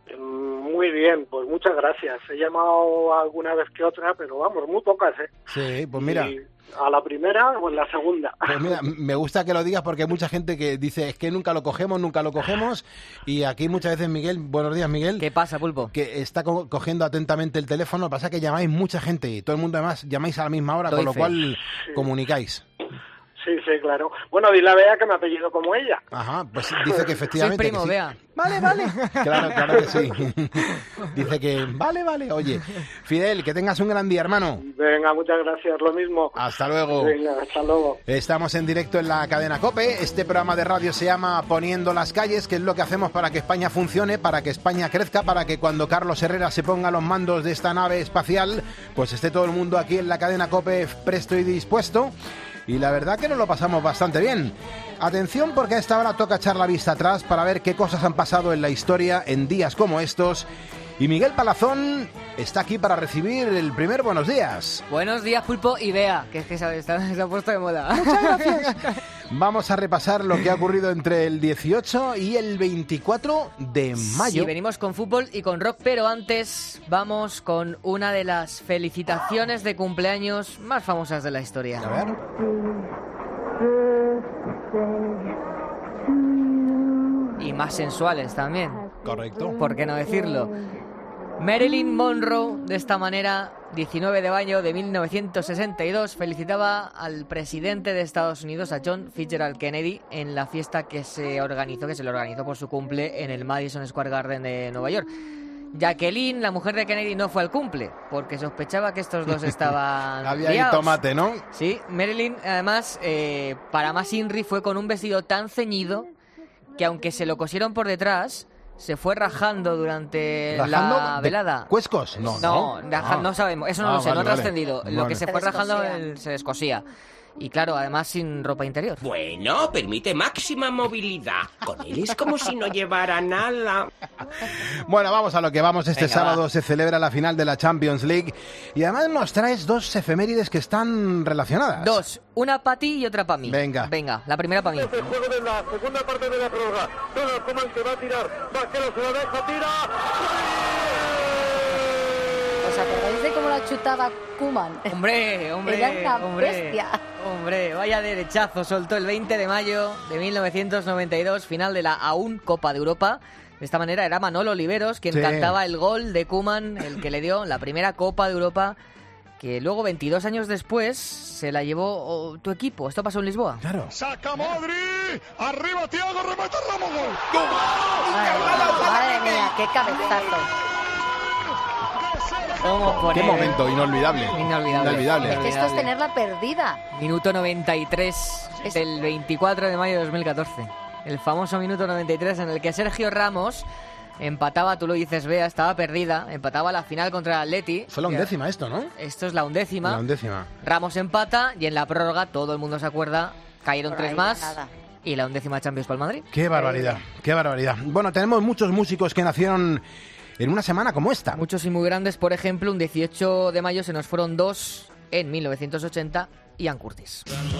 Muy bien, pues muchas gracias. He llamado alguna vez que otra, pero vamos, muy pocas, ¿eh? Sí, pues mira. Y a la primera o en la segunda. Pues mira, me gusta que lo digas porque hay mucha gente que dice, es que nunca lo cogemos, y aquí muchas veces Miguel, buenos días Miguel. ¿Qué pasa, Pulpo? Que está cogiendo atentamente el teléfono, pasa que llamáis mucha gente y todo el mundo además llamáis a la misma hora, con lo cual comunicáis. Sí, claro. Bueno, dile a Bea que me apellido como ella. Ajá, pues dice que efectivamente. Soy primo, que sí. Bea. Vale. Claro que sí. Dice que vale. Oye, Fidel, que tengas un gran día, hermano. Venga, muchas gracias, lo mismo. Hasta luego. Venga, hasta luego. Estamos en directo en la cadena COPE. Este programa de radio se llama Poniendo las calles, que es lo que hacemos para que España funcione, para que España crezca, para que cuando Carlos Herrera se ponga a los mandos de esta nave espacial, pues esté todo el mundo aquí en la cadena COPE presto y dispuesto. Y la verdad que nos lo pasamos bastante bien. Atención, porque a esta hora toca echar la vista atrás para ver qué cosas han pasado en la historia en días como estos. Y Miguel Palazón está aquí para recibir el primer buenos días. Buenos días, Pulpo y Bea, que es que se ha puesto de moda. Muchas gracias. Vamos a repasar lo que ha ocurrido entre el 18 y el 24 de mayo. Sí, venimos con fútbol y con rock, pero antes vamos con una de las felicitaciones de cumpleaños más famosas de la historia. A ver. Y más sensuales también. Correcto. ¿Por qué no decirlo? Marilyn Monroe, de esta manera, 19 de mayo de 1962, felicitaba al presidente de Estados Unidos, a John Fitzgerald Kennedy, en la fiesta que se le organizó por su cumple en el Madison Square Garden de Nueva York. Jacqueline, la mujer de Kennedy, no fue al cumple, porque sospechaba que estos dos estaban Había ahí liados. tomate, ¿no? Sí, Marilyn, además, para más Inri, fue con un vestido tan ceñido que aunque se lo cosieron por detrás, se fue rajando durante la velada. ¿Cuescos? No sabemos, eso no lo sé, no ha trascendido. Lo Vale. que se fue rajando se descosía. Y claro, además sin ropa interior. Bueno, permite máxima movilidad. Con él es como si no llevara nada. Bueno, vamos a lo que vamos. Este Venga, sábado va. se celebra la final de la Champions League y además nos traes dos efemérides que están relacionadas. Dos, una para ti y otra para mí. Venga. La primera para mí. El juego de la segunda parte de la prórroga. Ronald Koeman que va a tirar. Vaquero se lo deja, tira. ¿Os acordáis de cómo la chutaba Koeman? Hombre, Era una bestia. Hombre, vaya derechazo soltó el 20 de mayo de 1992, final de la aún Copa de Europa. De esta manera era Manolo Oliveros quien Sí. cantaba el gol de Koeman, el que le dio la primera Copa de Europa, que luego 22 años después se la llevó tu equipo. Esto pasó en Lisboa. Claro. Saca Modri. Arriba Thiago, remata Ramos. Madre mía, qué cabezazo. Qué momento inolvidable. Inolvidable. Es que esto es tenerla perdida. Minuto 93 del 24 de mayo de 2014. El famoso minuto 93 en el que Sergio Ramos empataba, tú lo dices, Bea, estaba perdida, empataba la final contra el Atleti. Fue la undécima esto, ¿no? Esto es la undécima. La undécima. Ramos empata y en la prórroga, todo el mundo se acuerda, cayeron Por 3 ahí, más. nada. Y la undécima Champions para el Madrid. Qué barbaridad, qué barbaridad. Bueno, tenemos muchos músicos que nacieron en una semana como esta. Muchos y muy grandes, por ejemplo, un 18 de mayo se nos fueron dos en 1980, Ian Curtis.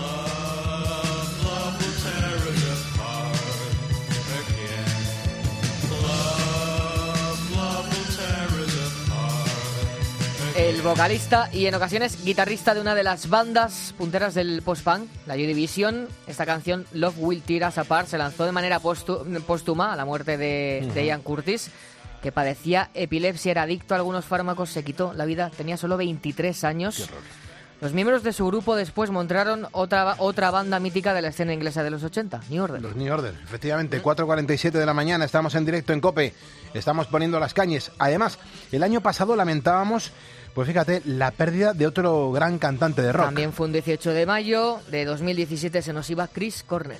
El vocalista y en ocasiones guitarrista de una de las bandas punteras del post-punk, la Joy Division. Esta canción, Love Will Tear Us Apart, se lanzó de manera póstuma a la muerte de Ian Curtis, que padecía epilepsia, era adicto a algunos fármacos, se quitó la vida, tenía solo 23 años. Los miembros de su grupo después montaron otra banda mítica de la escena inglesa de los 80, New Order. Los New Order, efectivamente, 4:47 de la mañana, estamos en directo en COPE, estamos poniendo las cañas. Además, el año pasado lamentábamos, pues fíjate, la pérdida de otro gran cantante de rock. También fue un 18 de mayo de 2017, se nos iba Chris Cornell.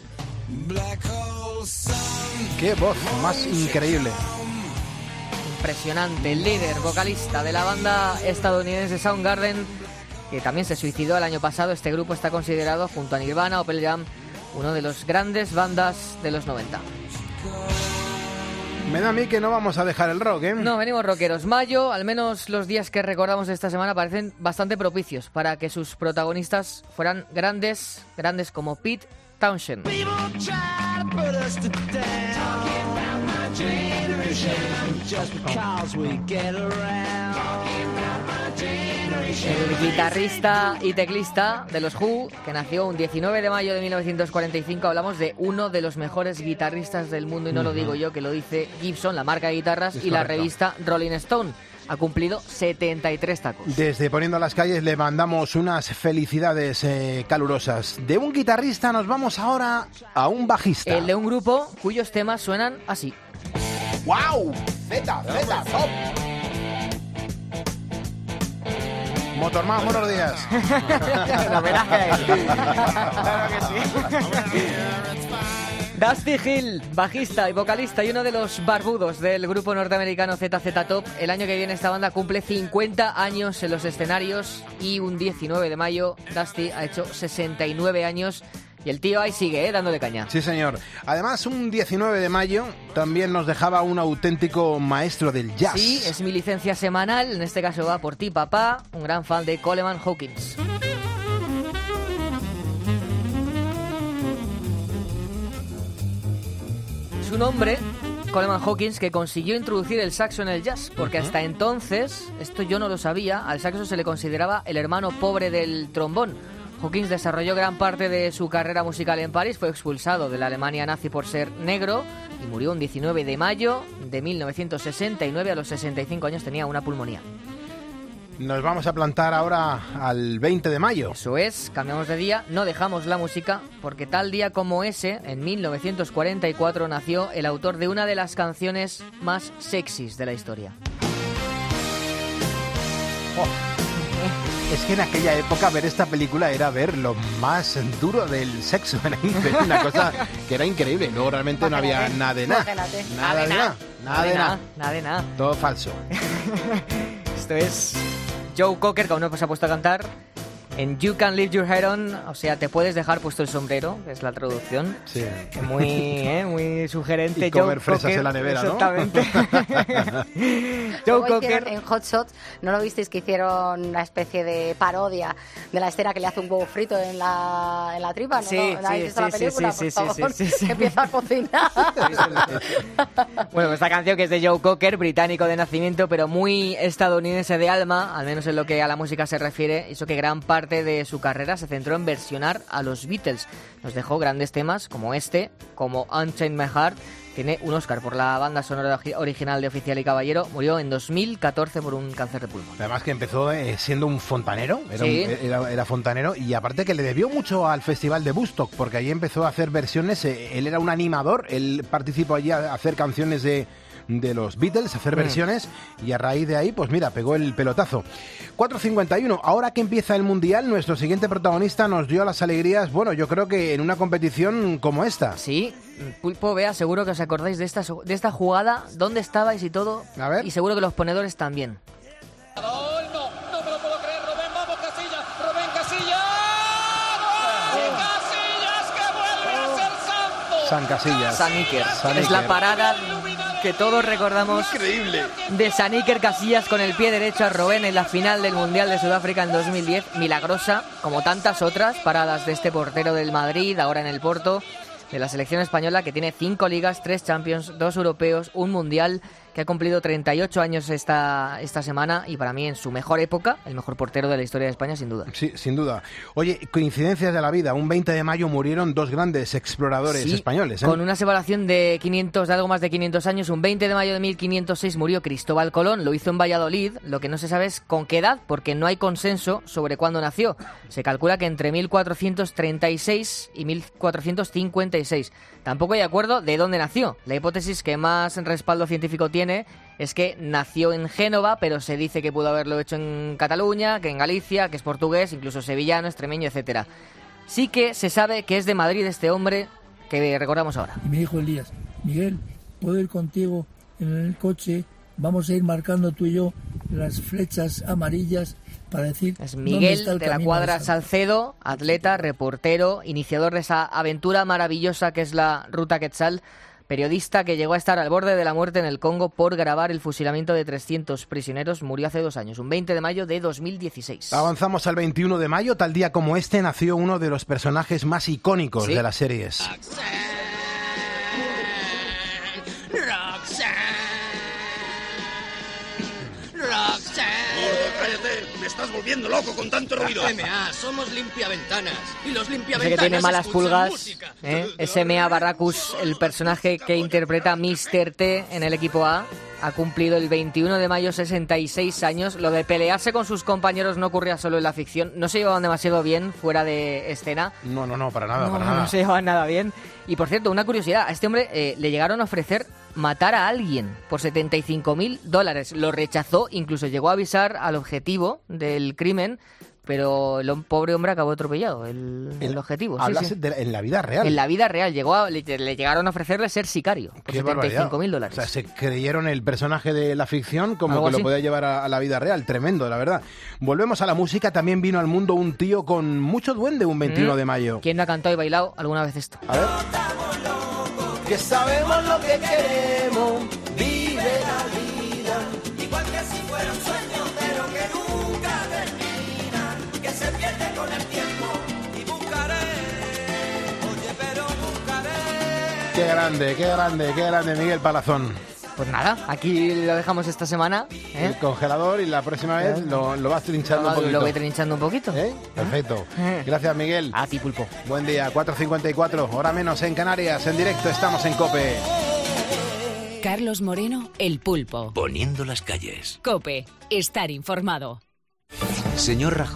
Qué voz más increíble. Impresionante, el líder, vocalista de la banda estadounidense Soundgarden, que también se suicidó el año pasado. Este grupo está considerado, junto a Nirvana o Pearl Jam, uno de los grandes bandas de los 90. Me da a mí que no vamos a dejar el rock, ¿eh? No, venimos rockeros. Mayo, al menos los días que recordamos de esta semana, parecen bastante propicios para que sus protagonistas fueran grandes como Pete Townshend. El guitarrista y teclista de los Who, que nació un 19 de mayo de 1945, hablamos de uno de los mejores guitarristas del mundo, y no lo digo yo, que lo dice Gibson, la marca de guitarras, y la revista Rolling Stone. Ha cumplido 73 tacos. Desde Poniendo las Calles le mandamos unas felicidades calurosas. De un guitarrista nos vamos ahora a un bajista. El de un grupo cuyos temas suenan así. ¡Wow! ¡Zeta, top! Motorman, buenos días. El homenaje a él. Claro que sí. Dusty Hill, bajista y vocalista y uno de los barbudos del grupo norteamericano ZZ Top. El año que viene esta banda cumple 50 años en los escenarios y un 19 de mayo Dusty ha hecho 69 años y el tío ahí sigue, dándole caña. Sí, señor. Además, un 19 de mayo también nos dejaba un auténtico maestro del jazz. Sí, es mi licencia semanal, en este caso va por ti, papá, un gran fan de Coleman Hawkins. Es un hombre, Coleman Hawkins, que consiguió introducir el saxo en el jazz, porque hasta entonces, esto yo no lo sabía, al saxo se le consideraba el hermano pobre del trombón. Hawkins desarrolló gran parte de su carrera musical en París, fue expulsado de la Alemania nazi por ser negro y murió un 19 de mayo de 1969, a los 65 años tenía una pulmonía. Nos vamos a plantar ahora al 20 de mayo. Eso es, cambiamos de día, no dejamos la música, porque tal día como ese, en 1944, nació el autor de una de las canciones más sexys de la historia. Oh. Es que en aquella época ver esta película era ver lo más duro del sexo. Era una cosa que era increíble. Luego realmente no había nada de nada. Nada de nada. Nada de nada. Todo falso. Esto es Joe Cocker, que aún no se ha puesto a cantar, en You Can Leave Your Hair On, o sea, te puedes dejar puesto el sombrero, que es la traducción. Sí. Muy sugerente. Y comer Joe fresas Cocker, en la nevera, ¿no? Exactamente. Joe Cocker. En Hot Shots, ¿no lo visteis que hicieron una especie de parodia de la escena que le hace un huevo frito en la tripa? ¿No? Sí, ¿No habéis visto la película? sí, Por favor, sí. que empieza a cocinar. Bueno, esta canción, que es de Joe Cocker, británico de nacimiento, pero muy estadounidense de alma, al menos en lo que a la música se refiere, hizo que gran parte de su carrera se centró en versionar a los Beatles. Nos dejó grandes temas como este, como Unchained My Heart. Tiene un Oscar por la banda sonora original de Oficial y Caballero. Murió en 2014 por un cáncer de pulmón. Además que empezó siendo un fontanero, era fontanero, y aparte que le debió mucho al Festival de Woodstock, porque allí empezó a hacer versiones. Él era un animador, él participó allí a hacer canciones de los Beatles, hacer versiones, y a raíz de ahí, pues mira, pegó el pelotazo. 4:51, ahora que empieza el Mundial, nuestro siguiente protagonista nos dio las alegrías, bueno, yo creo que en una competición como esta. Sí, Pulpo, Bea, seguro que os acordáis de esta jugada, dónde estabais y todo, a ver. Y seguro que los ponedores también. No me lo puedo creer, Rubén, vamos Casillas. Casillas que vuelve a ser santo. San Casillas. San Iker. Es la parada que todos recordamos. Increíble. De San Iker Casillas con el pie derecho a Robben en la final del Mundial de Sudáfrica en 2010. Milagrosa, como tantas otras paradas de este portero del Madrid, ahora en el Porto, de la selección española, que tiene 5 ligas, 3 Champions, 2 europeos, un Mundial, que ha cumplido 38 años esta semana, y para mí en su mejor época, el mejor portero de la historia de España, sin duda. Sí, sin duda. Oye, coincidencias de la vida. Un 20 de mayo murieron 2 grandes exploradores españoles. Con una separación de algo más de 500 años. Un 20 de mayo de 1506 murió Cristóbal Colón. Lo hizo en Valladolid. Lo que no se sabe es con qué edad, porque no hay consenso sobre cuándo nació. Se calcula que entre 1436 y 1456. Tampoco hay acuerdo de dónde nació. La hipótesis que más respaldo científico tiene es que nació en Génova, pero se dice que pudo haberlo hecho en Cataluña, que en Galicia, que es portugués, incluso sevillano, extremeño, etcétera. Sí que se sabe que es de Madrid este hombre que recordamos ahora. Y me dijo Elías: Miguel, ¿puedo ir contigo en el coche? Vamos a ir marcando tú y yo las flechas amarillas para decir... Es Miguel de la Cuadra Salcedo, atleta, reportero, iniciador de esa aventura maravillosa que es la Ruta Quetzal, periodista que llegó a estar al borde de la muerte en el Congo por grabar el fusilamiento de 300 prisioneros. Murió hace 2 años, un 20 de mayo de 2016. Avanzamos al 21 de mayo, tal día como este nació uno de los personajes más icónicos de las series. Me estás volviendo loco con tanto ruido. SMA, somos limpiaventanas. Y los limpiaventanas sé que tiene malas pulgas. Música. SMA Barracus, el personaje que interpreta Mr. T en el equipo A, ha cumplido el 21 de mayo 66 años. Lo de pelearse con sus compañeros no ocurría solo en la ficción. No se llevaban demasiado bien fuera de escena. No, para nada, No se llevaban nada bien. Y por cierto, una curiosidad, a este hombre le llegaron a ofrecer matar a alguien por $75,000. Lo rechazó, incluso llegó a avisar al objetivo del crimen, pero el pobre hombre acabó atropellado, el objetivo. Hablas en la vida real. En la vida real, le llegaron a ofrecerle ser sicario por $75,000. O sea, se creyeron el personaje de la ficción como algo que así. lo podía llevar a la vida real. Tremendo, la verdad. Volvemos a la música. También vino al mundo un tío con mucho duende un 21 de mayo. ¿Quién no ha cantado y bailado alguna vez esto? A ver. Que sabemos lo que queremos, vive la vida, igual que si fuera un sueño, pero que nunca termina, que se pierde con el tiempo, y buscaré, oye, pero buscaré. Qué grande, Miguel Palazón. Pues nada, aquí lo dejamos esta semana. El congelador, y la próxima vez lo vas trinchando un poquito. Lo voy trinchando un poquito. Perfecto. Gracias, Miguel. A ti, Pulpo. Buen día, 4:54, hora menos en Canarias. En directo estamos en COPE. Carlos Moreno, El Pulpo. Poniendo las calles. COPE, estar informado. Señor Rajoy,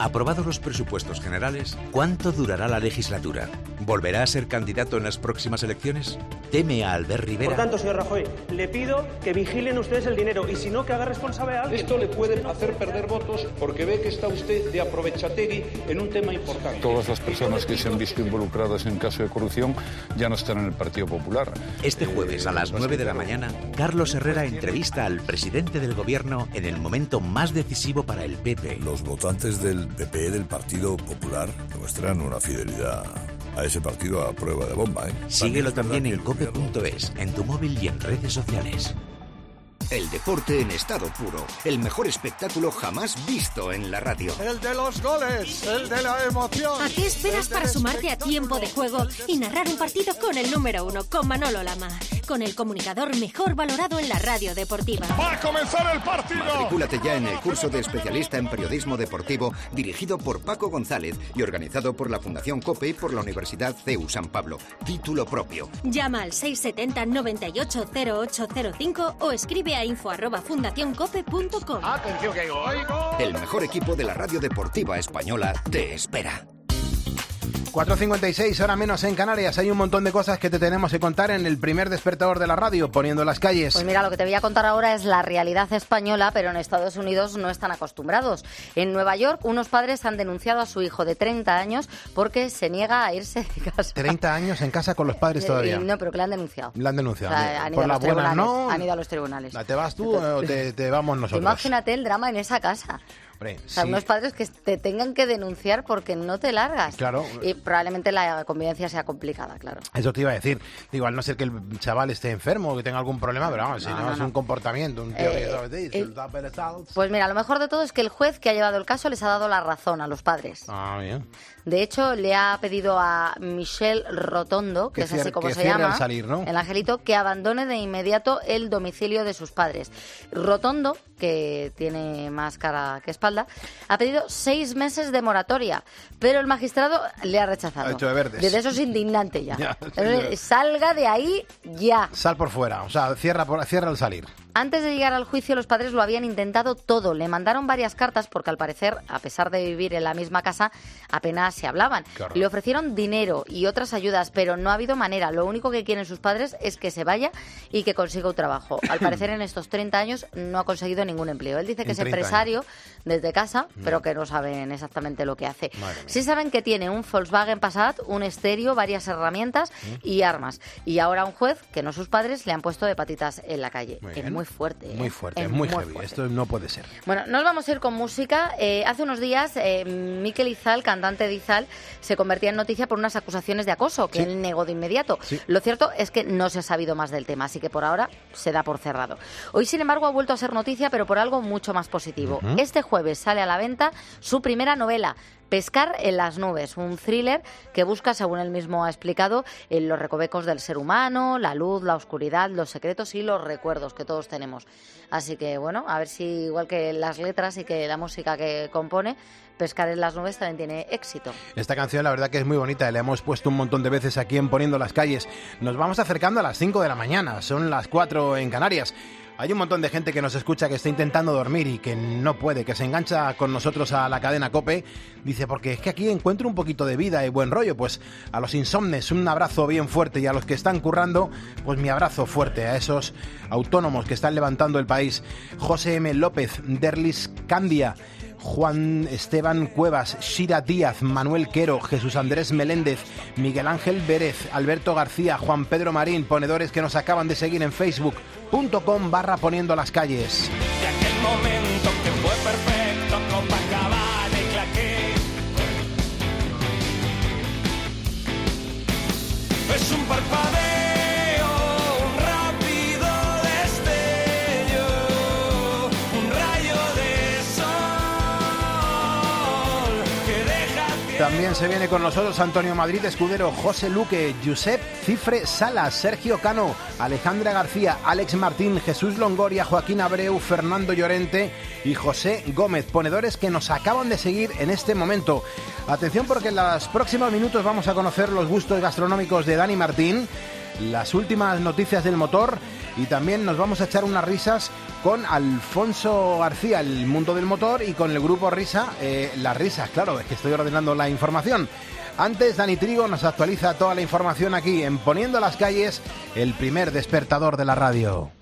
Aprobados los presupuestos generales, ¿cuánto durará la legislatura? ¿Volverá a ser candidato en las próximas elecciones? ¿Teme a Albert Rivera? Por tanto, señor Rajoy, le pido que vigilen ustedes el dinero y si no, que haga responsable a alguien. Esto le puede hacer perder votos porque ve que está usted de aprovechategui en un tema importante. Todas las personas que se han visto involucradas en caso de corrupción ya no están en el Partido Popular. Este jueves a las 9 de la mañana, Carlos Herrera entrevista al presidente del gobierno en el momento más decisivo para el PP. Los votantes del PP, del Partido Popular, muestran una fidelidad a ese partido a prueba de bomba. Síguelo también en cope.es, en tu móvil y en redes sociales. El deporte en estado puro, el mejor espectáculo jamás visto en la radio. El de los goles, el de la emoción. ¿A qué esperas para sumarte a Tiempo de Juego y narrar un partido con el número 1, con Manolo Lama? Con el comunicador mejor valorado en la radio deportiva. ¡Va a comenzar el partido! Matricúlate ya en el curso de especialista en periodismo deportivo dirigido por Paco González y organizado por la Fundación COPE y por la Universidad CEU San Pablo. Título propio. Llama al 670 98 0805 o escribe a info@fundacioncope.com. Atención que hay gol. El mejor equipo de la radio deportiva española te espera. 4:56, hora menos en Canarias. Hay un montón de cosas que te tenemos que contar en el primer despertador de la radio, poniendo las calles. Pues mira, lo que te voy a contar ahora es la realidad española, pero en Estados Unidos no están acostumbrados. En Nueva York, unos padres han denunciado a su hijo de 30 años porque se niega a irse de casa. 30 años en casa con los padres todavía. No, pero que le han denunciado. Le han denunciado. O sea, han ido por a las los buenas tribunales. no. Han ido a los tribunales. ¿Te vas tú o te vamos nosotros? Imagínate el drama en esa casa. Hombre, o sea, sí. unos padres que te tengan que denunciar porque no te largas. Claro. Y probablemente la convivencia sea complicada, claro. Eso te iba a decir. Digo, al no ser que el chaval esté enfermo o que tenga algún problema, pero vamos, si no es un comportamiento, un tío Pues mira, lo mejor de todo es que el juez que ha llevado el caso les ha dado la razón a los padres. Ah, bien. De hecho, le ha pedido a Michelle Rotondo, que es así como se llama, salir, ¿no? el angelito, que abandone de inmediato el domicilio de sus padres. Rotondo, que tiene más cara que espalda, ha pedido 6 meses de moratoria, pero el magistrado le ha rechazado. Ha hecho de verdes. De eso es indignante ya. Ya. Salga de ahí ya. Sal por fuera, o sea, cierra al salir. Antes de llegar al juicio, los padres lo habían intentado todo. Le mandaron varias cartas porque, al parecer, a pesar de vivir en la misma casa, apenas se hablaban. Claro. Le ofrecieron dinero y otras ayudas, pero no ha habido manera. Lo único que quieren sus padres es que se vaya y que consiga un trabajo. Al parecer, en estos 30 años no ha conseguido ningún empleo. Él dice que es empresario desde casa, pero que no saben exactamente lo que hace. Sí saben que tiene un Volkswagen Passat, un estéreo, varias herramientas y armas. Y ahora un juez, que no sus padres, le han puesto de patitas en la calle. Muy fuerte. Muy fuerte, muy heavy. Esto no puede ser. Bueno, nos vamos a ir con música. Hace unos días, Mikel Izal, cantante de Izal, se convertía en noticia por unas acusaciones de acoso que él negó de inmediato. Sí. Lo cierto es que no se ha sabido más del tema, así que por ahora se da por cerrado. Hoy, sin embargo, ha vuelto a ser noticia, pero por algo mucho más positivo. Este jueves sale a la venta su primera novela, Pescar en las nubes, un thriller que busca, según él mismo ha explicado, en los recovecos del ser humano, la luz, la oscuridad, los secretos y los recuerdos que todos tenemos. Así que, bueno, a ver si, igual que las letras y que la música que compone, Pescar en las nubes también tiene éxito. Esta canción, la verdad que es muy bonita, la hemos puesto un montón de veces aquí en Poniendo las Calles. Nos vamos acercando a las 5 de la mañana, son las 4 en Canarias. Hay un montón de gente que nos escucha que está intentando dormir y que no puede, que se engancha con nosotros a la cadena COPE. Dice, porque es que aquí encuentro un poquito de vida y buen rollo. Pues a los insomnes un abrazo bien fuerte, y a los que están currando, pues mi abrazo fuerte a esos autónomos que están levantando el país. José M. López, Derlis Candia, Juan Esteban Cuevas, Shira Díaz, Manuel Quero, Jesús Andrés Meléndez, Miguel Ángel Vérez, Alberto García, Juan Pedro Marín, ponedores que nos acaban de seguir en facebook.com/poniendo las calles. De aquel momento que fue perfecto, Copacabana y Claqué. Es un parpadeo, un rápido destello, un rayo de sol que deja. También se viene con nosotros Antonio Madrid Escudero, José Luque, Josep Cifre Salas, Sergio Cano, Alejandra García, Alex Martín, Jesús Longoria, Joaquín Abreu, Fernando Llorente y José Gómez, ponedores que nos acaban de seguir en este momento. Atención, porque en los próximos minutos vamos a conocer los gustos gastronómicos de Dani Martín, las últimas noticias del motor y también nos vamos a echar unas risas con Alfonso García, el mundo del motor, y con el grupo Risa, las risas, claro, es que estoy ordenando la información. Antes, Dani Trigo nos actualiza toda la información aquí en Poniendo las Calles, el primer despertador de la radio.